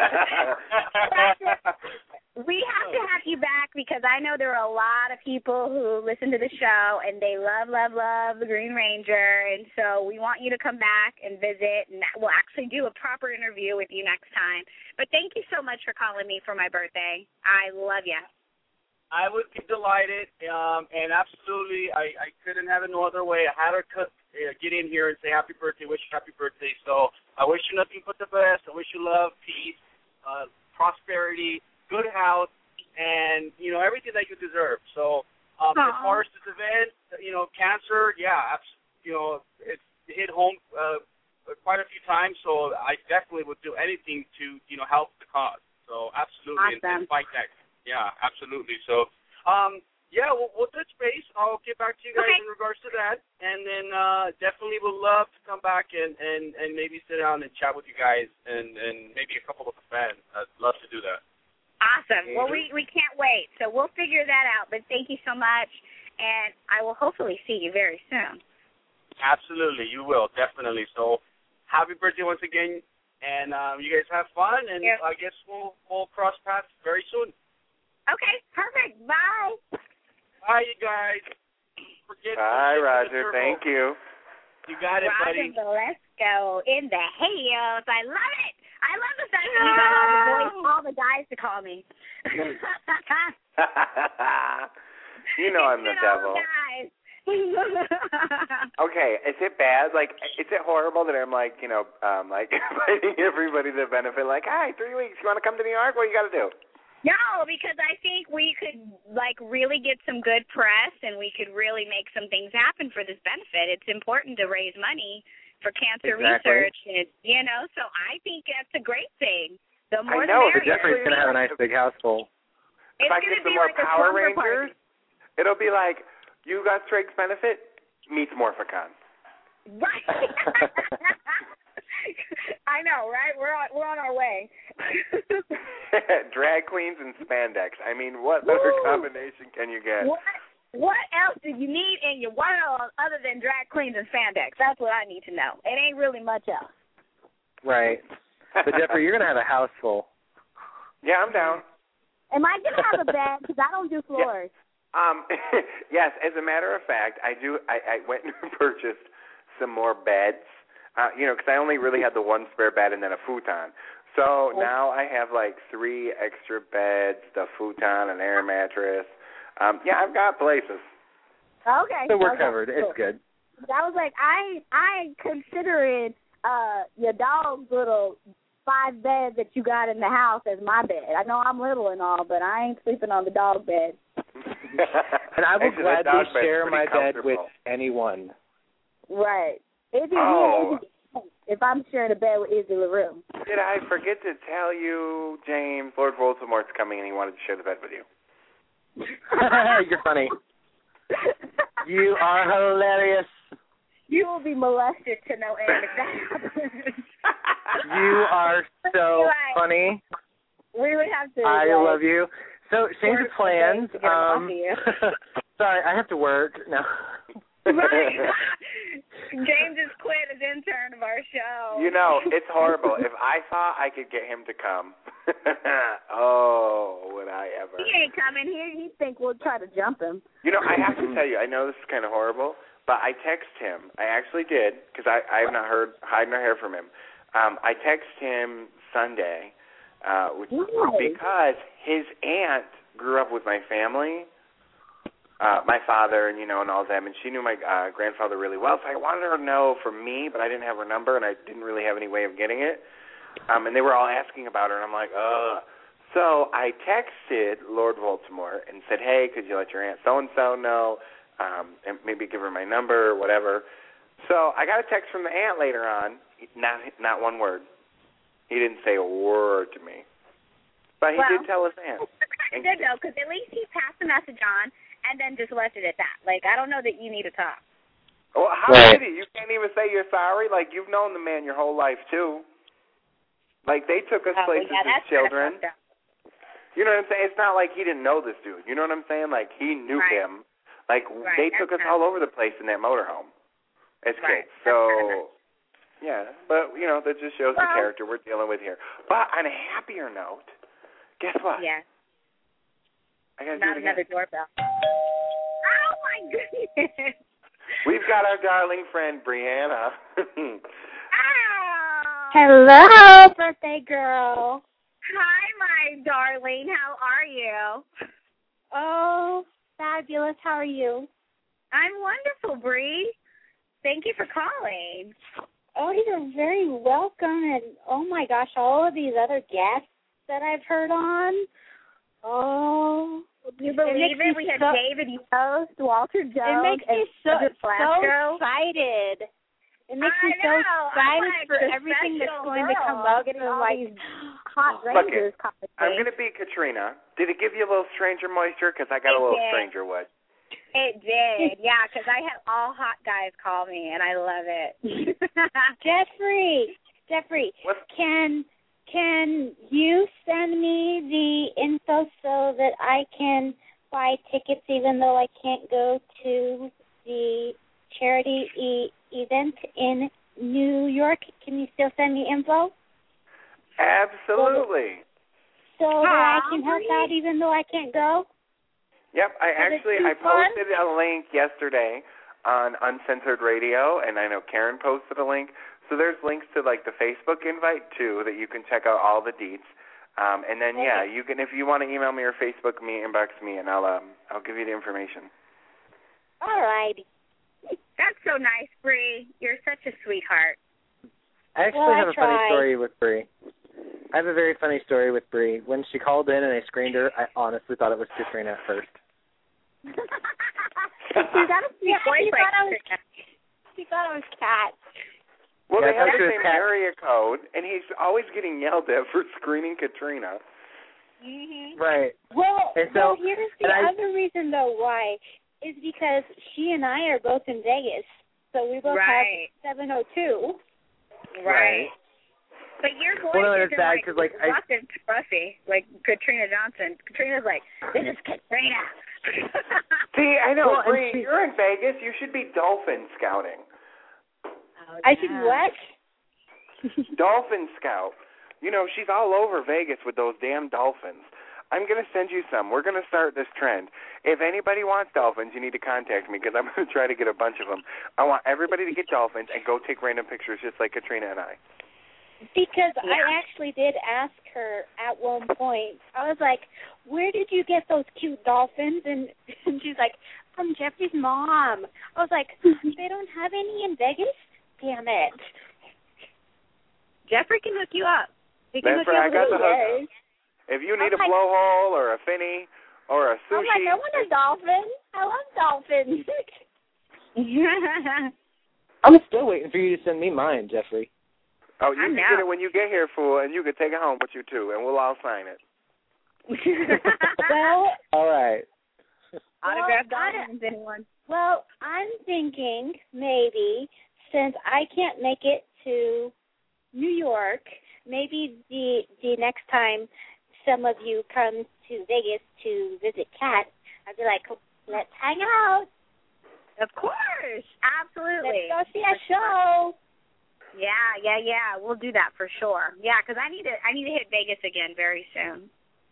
We have to have you back because I know there are a lot of people who listen to the show and they love, love, love the Green Ranger, and so we want you to come back and visit, and we'll actually do a proper interview with you next time. But thank you so much for calling me for my birthday. I love you. I would be delighted, um, and absolutely, I, I couldn't have it no other way. I had her cut, uh, get in here and say happy birthday, wish you happy birthday. So I wish you nothing but the best. I wish you love, peace, uh, prosperity, good health, and, you know, everything that you deserve. So um, as far as this event, you know, cancer, yeah, you know, it's hit home uh, quite a few times, so I definitely would do anything to, you know, help the cause. So absolutely, Awesome. and, and fight that. Yeah, absolutely. So, um, yeah, we'll, we'll touch base. I'll get back to you guys Okay. in regards to that, and then uh, definitely would love to come back and, and, and maybe sit down and chat with you guys and, and maybe a couple of the fans. I'd love to do that. Awesome. Mm-hmm. Well, we, we can't wait, so we'll figure that out. But thank you so much, and I will hopefully see you very soon. Absolutely, you will, definitely. So happy birthday once again, and um, you guys have fun, and Yeah. I guess we'll, we'll cross paths very soon. Okay, perfect. Bye. Bye, you guys. Forget Bye, Roger. Thank you. You got it, Roger buddy. Valesco in the hills. I love it. I love the fact that you got all the boys, all the guys to call me. You know I'm the It's all devil. guys. Okay, is it bad? Like, is it horrible that I'm like, you know, um, like inviting everybody to benefit? Like, hi, three weeks. You want to come to New York? What do you got to do? No, because I think we could, like, really get some good press and we could really make some things happen for this benefit. It's important to raise money for cancer Exactly. research, and, you know, so I think that's a great thing. The more I know, the but merrier. Jeffrey's going to have a nice big house full. It's if I going get to some be more like a Power slumber Rangers, party. it'll be like, you got Strake's benefit, meets Morphicon. Right. I know, right? We're on, we're on our way. Drag queens and spandex. I mean, what better Woo! combination can you get? What what else do you need in your world other than drag queens and spandex? That's what I need to know. It ain't really much else. Right. But Jeffrey, you're going to have a house full. Yeah, I'm down. Am I gonna have a bed? Because I don't do floors. Um, yes, as a matter of fact, I do. I, I went and purchased some more beds. Uh, you know, because I only really had the one spare bed and then a futon. So now I have like three extra beds, the futon, an air mattress. Um, yeah, I've got places. Okay. So we're okay, covered. cool. It's good. I was like, I I considering uh your dog's little five beds that you got in the house as my bed. I know I'm little and all, but I ain't sleeping on the dog bed. And I will Actually, that gladly dog bed's share pretty my bed with comfortable. anyone. Right. Izzy, Oh. Izzy, if I'm sharing a bed with Izzy LaRue. Did I forget to tell you, James, Lord Voldemort's coming and he wanted to share the bed with you? You're funny. You are hilarious. You will be molested to no end if that happens. You are so Right. funny. We would have to. I like, love you. So, change work of plans. to get 'em off Um, of you. sorry, I have to work. No. Right. James has quit as intern of our show. You know, it's horrible. If I thought I could get him to come, oh, would I ever? He ain't coming here. He'd think we'll try to jump him. You know, I have to tell you, I know this is kind of horrible, but I text him. I actually did, because I, I have not heard, hide nor hear from him. Um, I text him Sunday, uh, which, Why? because his aunt grew up with my family, uh, my father, and you know, and all them, and she knew my uh, grandfather really well. So I wanted her to know from me, but I didn't have her number, and I didn't really have any way of getting it. Um, and they were all asking about her, and I'm like, ugh. So I texted Lord Baltimore and said, hey, could you let your Aunt so-and-so know, um, and maybe give her my number or whatever. So I got a text from the aunt later on, not not one word. He didn't say a word to me. But he well, did tell his aunt. I did, though, because at least he passed the message on and then just left it at that. Like, I don't know that you need to talk. Well, how right. did he? You can't even say you're sorry? Like, you've known the man your whole life, too. Like, they took us oh, places well, yeah, as children. You know what I'm saying? It's not like he didn't know this dude. You know what I'm saying? Like, he knew right. him. Like, right. they that's took us kind all over the place in that motorhome as right. kids. So, yeah. But, you know, that just shows well, the character we're dealing with here. But on a happier note, guess what? Yeah. I gotta Not do it another again. doorbell. Oh, my goodness. We've got our darling friend, Brianna. oh. Hello, birthday girl. Hi, my darling. How are you? Oh, fabulous. How are you? I'm wonderful, Bree. Thank you for calling. Oh, you're very welcome. And, oh, my gosh, all of these other guests that I've heard on. Oh. You believe it? it? We had so, David Yost, Walter Jones. It makes me so, so excited. It makes I me so know. excited like for everything that's going girl. to come up. Getting all like these hot rangers. I'm going to be Katrina. Did it give you a little stranger moisture? Because I got it a little did. stranger wood. It did, yeah, because I have all hot guys call me, and I love it. Jeffrey, Jeffrey, what? can can you send me the info so that I can buy tickets even though I can't go to the charity e- event in New York? Can you still send me info? Absolutely. So, so that I can help out even though I can't go? Yep, I actually I posted a link yesterday on Uncensored Radio, and I know Karen posted a link. So there's links to like the Facebook invite too that you can check out all the deets. Um, and then yeah, you can if you want to email me or Facebook me, inbox me, and I'll um I'll give you the information. All righty. That's so nice, Bree. You're such a sweetheart. I actually well, have I a tried. funny story with Bree. I have a very funny story with Bree. When she called in and I screened her, I honestly thought it was Katrina at first. She's got a sweet yeah, voice. She thought I was, she thought I was Kat. Well, yeah, they have the same Kat. area code, and he's always getting yelled at for screening Katrina. Mm-hmm. Right. Well, and so, well, here's the I, other reason, though, why, is because she and I are both in Vegas, so we both right. have seven oh two. Right. But your voice well, no, isn't bad, like, like rough and scruffy, like Katrina Johnson. Katrina's like, this is Katrina. See, I know, well, Bree, she, you're in Vegas. You should be dolphin scouting. Oh, I should what? Dolphin scout. You know, she's all over Vegas with those damn dolphins. I'm going to send you some. We're going to start this trend. If anybody wants dolphins, you need to contact me because I'm going to try to get a bunch of them. I want everybody to get dolphins and go take random pictures just like Katrina and I. Because yeah. I actually did ask her at one point. I was like, where did you get those cute dolphins? And, and she's like, from Jeffrey's mom. I was like, they don't have any in Vegas? Damn it. Jeffrey can hook you up. He can That's hook right. I you got up the hook. If you need I'm a like, blowhole or a finny or a sushi. I'm like, I want a dolphin. I love dolphins. I'm still waiting for you to send me mine, Jeffrey. Oh, you I can know. get it when you get here, fool, and you can take it home with you, too, and we'll all sign it. well, all right. Autograph well, dolphins, anyone? Well, I'm thinking maybe since I can't make it to New York, maybe the the next time some of you come to Vegas to visit Kat, I'd be like, let's hang out. Of course. Absolutely. Let's go see a show. Yeah, yeah, yeah. We'll do that for sure. Yeah, because I need to I need to hit Vegas again very soon.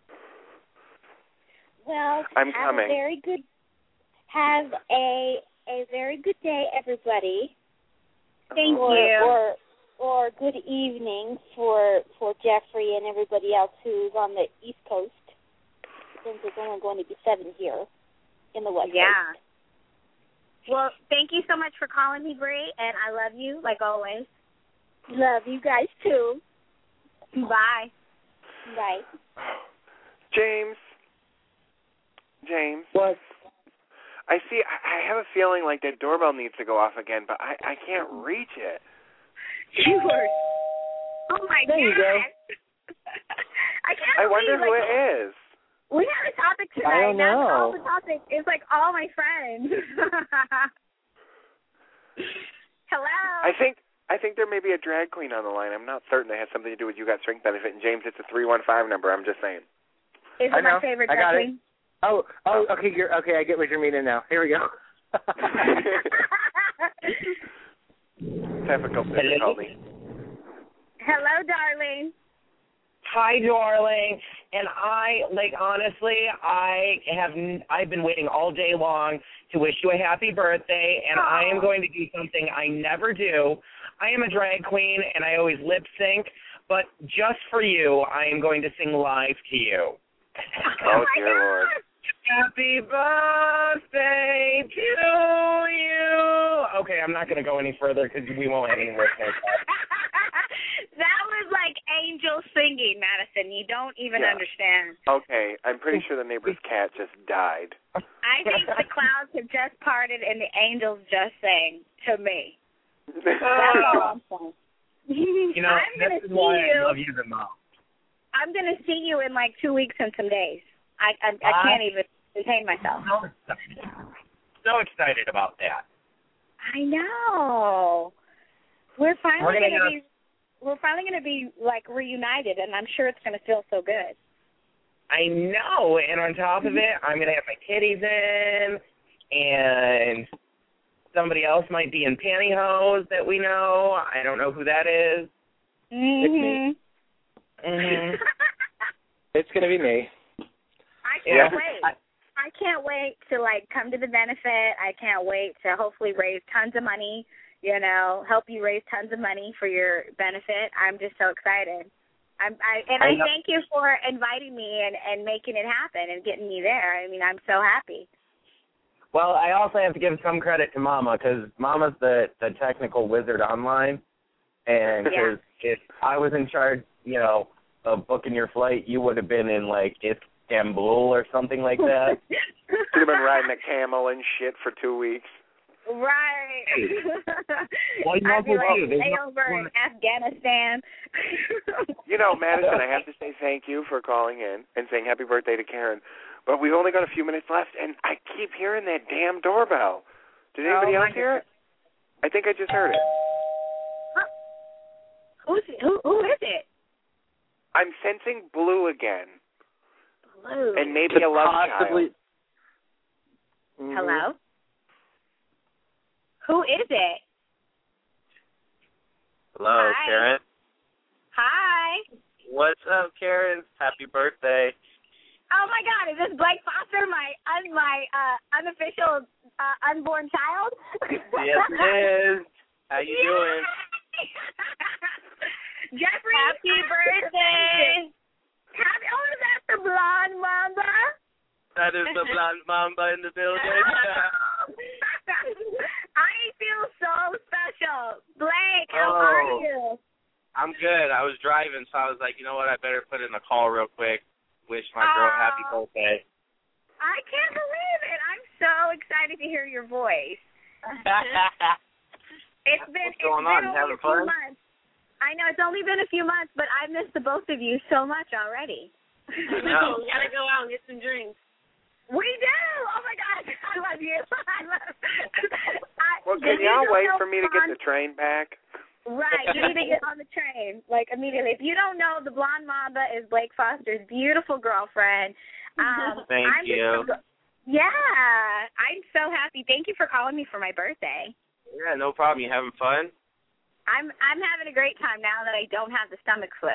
Well, I'm have coming. a very good have a a very good day, everybody. Thank or, you. Or or good evening for for Jeffrey and everybody else who's on the East Coast, since it's only going to be seven here in the West yeah. Coast. Well, thank you so much for calling me, Bree, and I love you like always. Love you guys too. Bye. Bye. James. James. What? I see. I have a feeling like that doorbell needs to go off again, but I, I can't reach it. You were. Oh my there God. You go. I can't. I wonder believe, who like, it is. We have a topic tonight. I don't That's know. all the topic. It's like all my friends. Hello. I think. I think there may be a drag queen on the line. I'm not certain. It has something to do with You Got Strength Benefit. And James, it's a three one five number. I'm just saying. Is I it my know. favorite I drag got queen? it. Oh, oh, okay. You're okay. I get what you're meaning now. Here we go. Typical difficulty. Hello, darling. Hi, darling. And I, like, honestly, I have, I've been waiting all day long to wish you a happy birthday, and Aww. I am going to do something I never do. I am a drag queen, and I always lip sync, but just for you, I am going to sing live to you. Oh, dear Lord. Happy birthday to you. Okay, I'm not going to go any further because we won't have any listeners. That was like angels singing, Madison. You don't even Yeah. understand. Okay, I'm pretty sure the neighbor's cat just died. I think the clouds have just parted and the angels just sang to me. That's all I'm saying. You know, I'm gonna this is see why you. I love you the most. I'm going to see you in like two weeks and some days. I I, I can't even contain myself. So excited. So excited about that. I know. We're finally We're gonna going to have- be we're finally going to be like reunited, and I'm sure it's going to feel so good. I know, and on top of it, I'm going to have my titties in, and somebody else might be in pantyhose that we know. I don't know who that is. Mhm. Mm-hmm. It's gonna be me. I can't Yeah. wait. I can't wait to like come to the benefit. I can't wait to hopefully raise tons of money, you know, help you raise tons of money for your benefit. I'm just so excited. I'm I and I, I know. thank you for inviting me and, and making it happen and getting me there. I mean, I'm so happy. Well, I also have to give some credit to Mama, because Mama's the, the technical wizard online, and Yeah. cause if I was in charge, you know, of booking your flight, you would have been in, like, Istanbul or something like that. Should have been riding a camel and shit for two weeks. Right. Well, you I'd be know, like, there's stay no- over in Afghanistan. You know, Madison, I have to say thank you for calling in and saying happy birthday to Karen. But we've only got a few minutes left, and I keep hearing that damn doorbell. Did anybody Oh, else hear it? I think I just heard it. Who's who? Who is it? I'm sensing blue again, Blue. and maybe a love Possibly. child. Mhm. Hello. Who is it? Hello, Hi. Karen. Hi. What's up, Karen? Happy birthday. Oh my God! Is this Blake Foster, my un, my uh, unofficial uh, unborn child? Yes, it is. How you doing? Jeffrey, Happy birthday. Happy! Oh, is that the blonde mamba? That is the blonde mamba in the building. I feel so special. Blake, how Oh. are you? I'm good. I was driving, so I was like, you know what? I better put in a call real quick. Wish my girl Oh. happy birthday. I can't believe it. I'm so excited to hear your voice. It's been, What's going it's on? been only Having a few fun? months. I know it's only been a few months, but I missed the both of you so much already. I know. We gotta go out and get some drinks. We do. Oh my gosh, I love you. I love. I, Well, if can you y'all don't wait know for me to get blonde- the train back? Right, you need to get on the train like immediately. If you don't know, the blonde mamba is Blake Foster's beautiful girlfriend. Um, Thank I'm you. Just, yeah, I'm so happy. Thank you for calling me for my birthday. Yeah, no problem. You having fun? I'm I'm having a great time now that I don't have the stomach flu.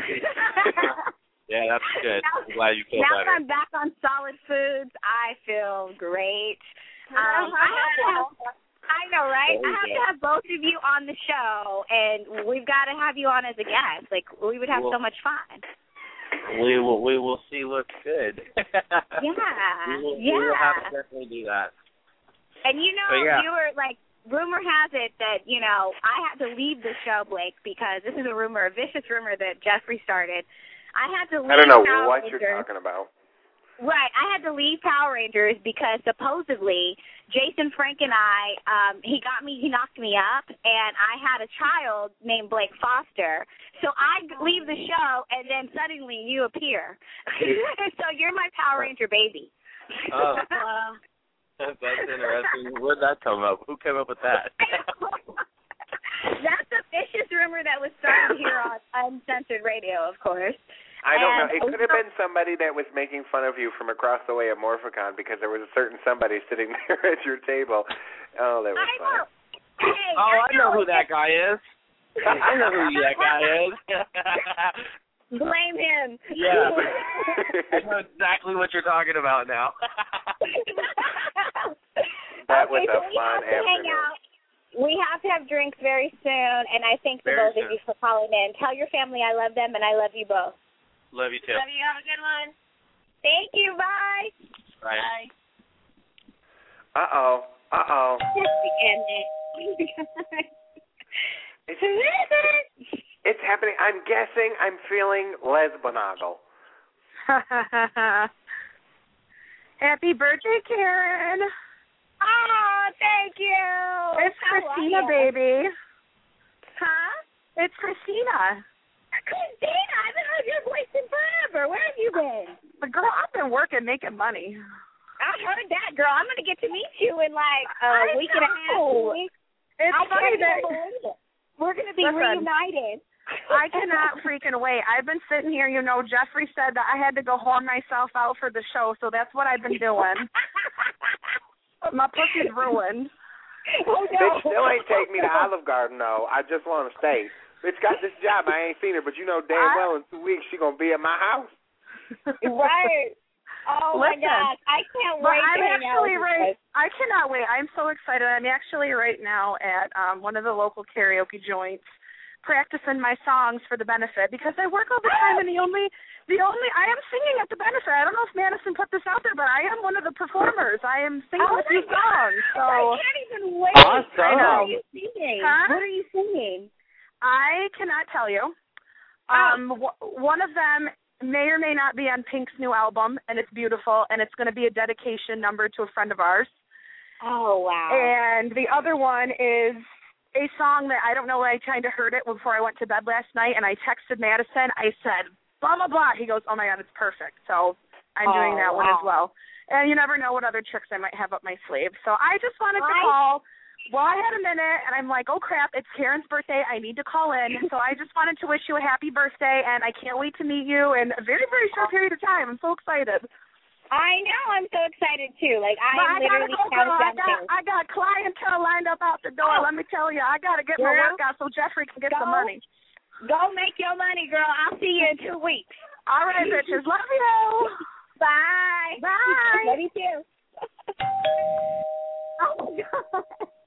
Yeah, that's good. Now, I'm glad you feel now better. that I'm back on solid foods, I feel great. Um, I have to have, I know, right? There I you have go. to have both of you on the show, and we've got to have you on as a guest. Like, we would have Well, so much fun. We will. We will see. Looks good. Yeah, we will, yeah. We will have to definitely do that. And you know, But yeah. you were like rumor has it that, you know, I had to leave the show, Blake, because this is a rumor, a vicious rumor that Jeffrey started. I had to leave I don't know Power what Rangers. you're talking about. Right, I had to leave Power Rangers because supposedly Jason Frank and I, um, he got me, he knocked me up, and I had a child named Blake Foster. So I leave the show, and then suddenly you appear. So you're my Power Ranger baby. Oh, that's interesting. Where'd that come up? Who came up with that? That's a vicious rumor that was started here on Uncensored Radio, of course. I don't and know. It could have been somebody that was making fun of you from across the way at Morphicon because there was a certain somebody sitting there at your table. Oh, that was I funny. know. Hey, Oh, I know who it. that guy is. I know who that guy is. Blame him. Yeah. I know exactly what you're talking about now. That was okay, a so we fun have to hang afternoon. out. We have to have drinks very soon, and I thank the Very both soon. of you for calling in. Tell your family I love them, and I love you both. Love you too. Love you. Have a good one. Thank you. Bye. Bye. Bye. Uh-oh. Uh-oh. It's, it's happening. I'm guessing I'm feeling lesbonagle. Happy birthday, Karen. Oh, thank you. It's How Christina, are you? baby. Huh? It's Christina. Christina, I haven't heard your voice in forever. Where have you been? The girl, I've been working, making money. I heard that, girl. I'm going to get to meet you in like a I week and a half. know. two weeks. It's I funny can't that even believe it. We're going to be Listen, reunited. I cannot freaking wait. I've been sitting here, you know, Jeffrey said that I had to go whore myself out for the show, so that's what I've been doing. My pussy's ruined. Oh, no. Bitch still ain't take me to Olive Garden, though. I just want to stay. Bitch got this job. I ain't seen her, but you know damn I, well in two weeks she going to be at my house. Right. Oh, Listen, my gosh. I can't but wait I'm to hang out actually with right. you guys. I cannot wait. I'm so excited. I'm actually right now at um, one of the local karaoke joints practicing my songs for the benefit because I work all the time and the only the only I am singing at the benefit. I don't know if Madison put this out there, but I am one of the performers. I am singing Oh, a few my songs. gosh. So I can't even wait. Awesome. I know. What are you singing? Huh? What are you singing? I cannot tell you. Um, w- one of them may or may not be on Pink's new album, and it's beautiful, and it's going to be a dedication number to a friend of ours. Oh, wow. And the other one is a song that I don't know, I kind of heard it before I went to bed last night, and I texted Madison. I said, blah, blah, blah. He goes, oh, my God, it's perfect. So I'm oh, doing that wow. one as well. And you never know what other tricks I might have up my sleeve. So I just wanted to I... call. Well, I had a minute, and I'm like, oh, crap, it's Karen's birthday. I need to call in. So I just wanted to wish you a happy birthday, and I can't wait to meet you in a very, very short period of time. I'm so excited. I know. I'm so excited, too. Like, I But am I gotta literally go, girl. I counting got, down I got clientele lined up out the door. Oh. Let me tell you, I got to get Girl, my workout so Jeffrey can get go. some money. Go make your money, girl. I'll see you in two weeks. All right, bitches. Love you. Bye. Bye. Love you, too. Oh, my God.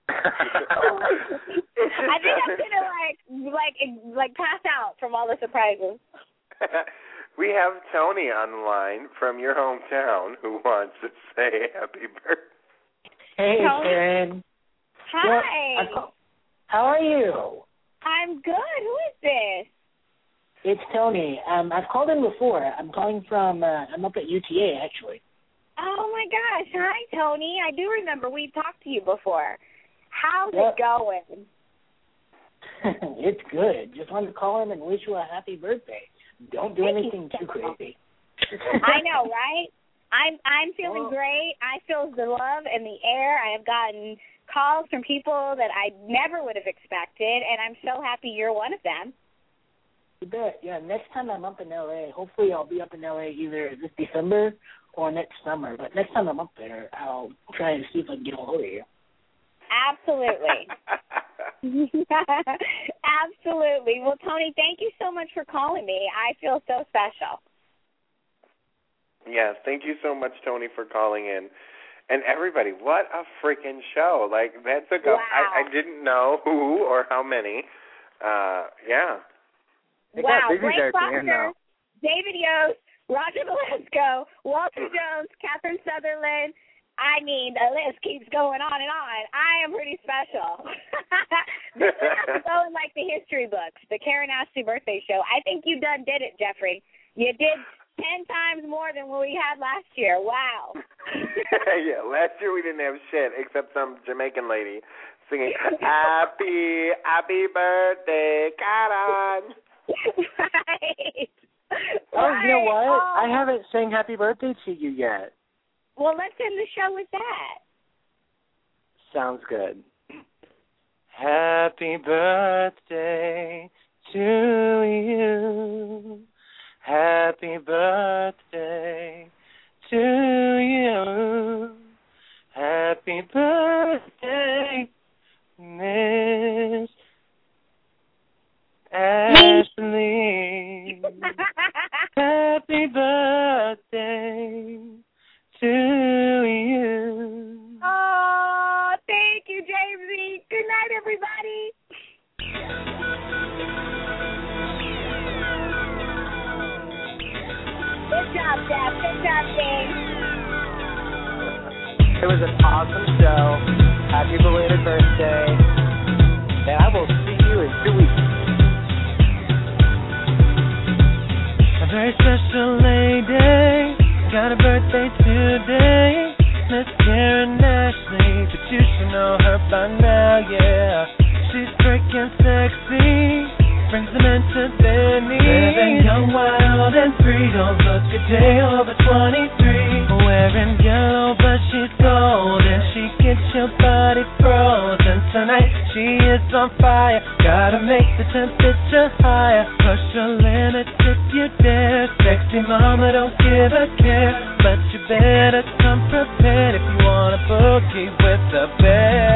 I think I'm gonna like like like pass out from all the surprises. We have Tony on the line from your hometown who wants to say happy birthday. Hey, Tony? Karen. Hi. Well, how are you? I'm good. Who is this? It's Tony. Um, I've called in before. I'm calling from, uh, I'm up at U T A, actually. Oh, my gosh. Hi, Tony. I do remember we talked to you before. How's Yep. it going? It's good. Just wanted to call in and wish you a happy birthday. Don't do Thank anything you. too crazy. I know, right? I'm I'm feeling Well, great. I feel the love in the air. I have gotten calls from people that I never would have expected, and I'm so happy you're one of them. You bet. Yeah, next time I'm up in L A, hopefully I'll be up in L A either this December or next summer. But next time I'm up there, I'll try to see if I can get a hold of you. Absolutely. Absolutely. Well, Tony, thank you so much for calling me. I feel so special. Yes, thank you so much, Tony, for calling in. And everybody, what a freaking show. Like, that took wow. up, I, I didn't know who or how many. Uh, yeah. It wow. got busy Blake there at the end, Foster, though. David Yost, Roger Valesco, Walter Jones, Catherine Sutherland. I mean, the list keeps going on and on. I am pretty special. This one has to go in, like, the history books, the Karen Ashley birthday show. I think you done did it, Jeffrey. You did ten times more than what we had last year. Wow. Yeah, last year we didn't have shit except some Jamaican lady singing, happy, happy birthday, Karen. Right. Oh, you know what? Oh. I haven't sang happy birthday to you yet. Well, let's end the show with that. Sounds good. Happy birthday to you. Happy birthday to you. Happy birthday, Miss Ashley. Happy birthday to you. Oh, thank you, Jamie. Good night, everybody. Good job, Jeff. Good job, James. It was an awesome show. Happy belated birthday. And I will see you in two weeks. A very special lady, got a birthday today. Miss Karen Ashley, but you should know her by now, yeah. She's freaking sexy, brings them into their knees. Living young, wild, and free, don't look a day over twenty-three. Wearing yellow, but she's gold, and she gets your body frozen. Tonight she is on fire, gotta make the temperature higher. Push your limits if you dare, sexy mama don't give a care. But you better come prepared if you want a boogie with the bear.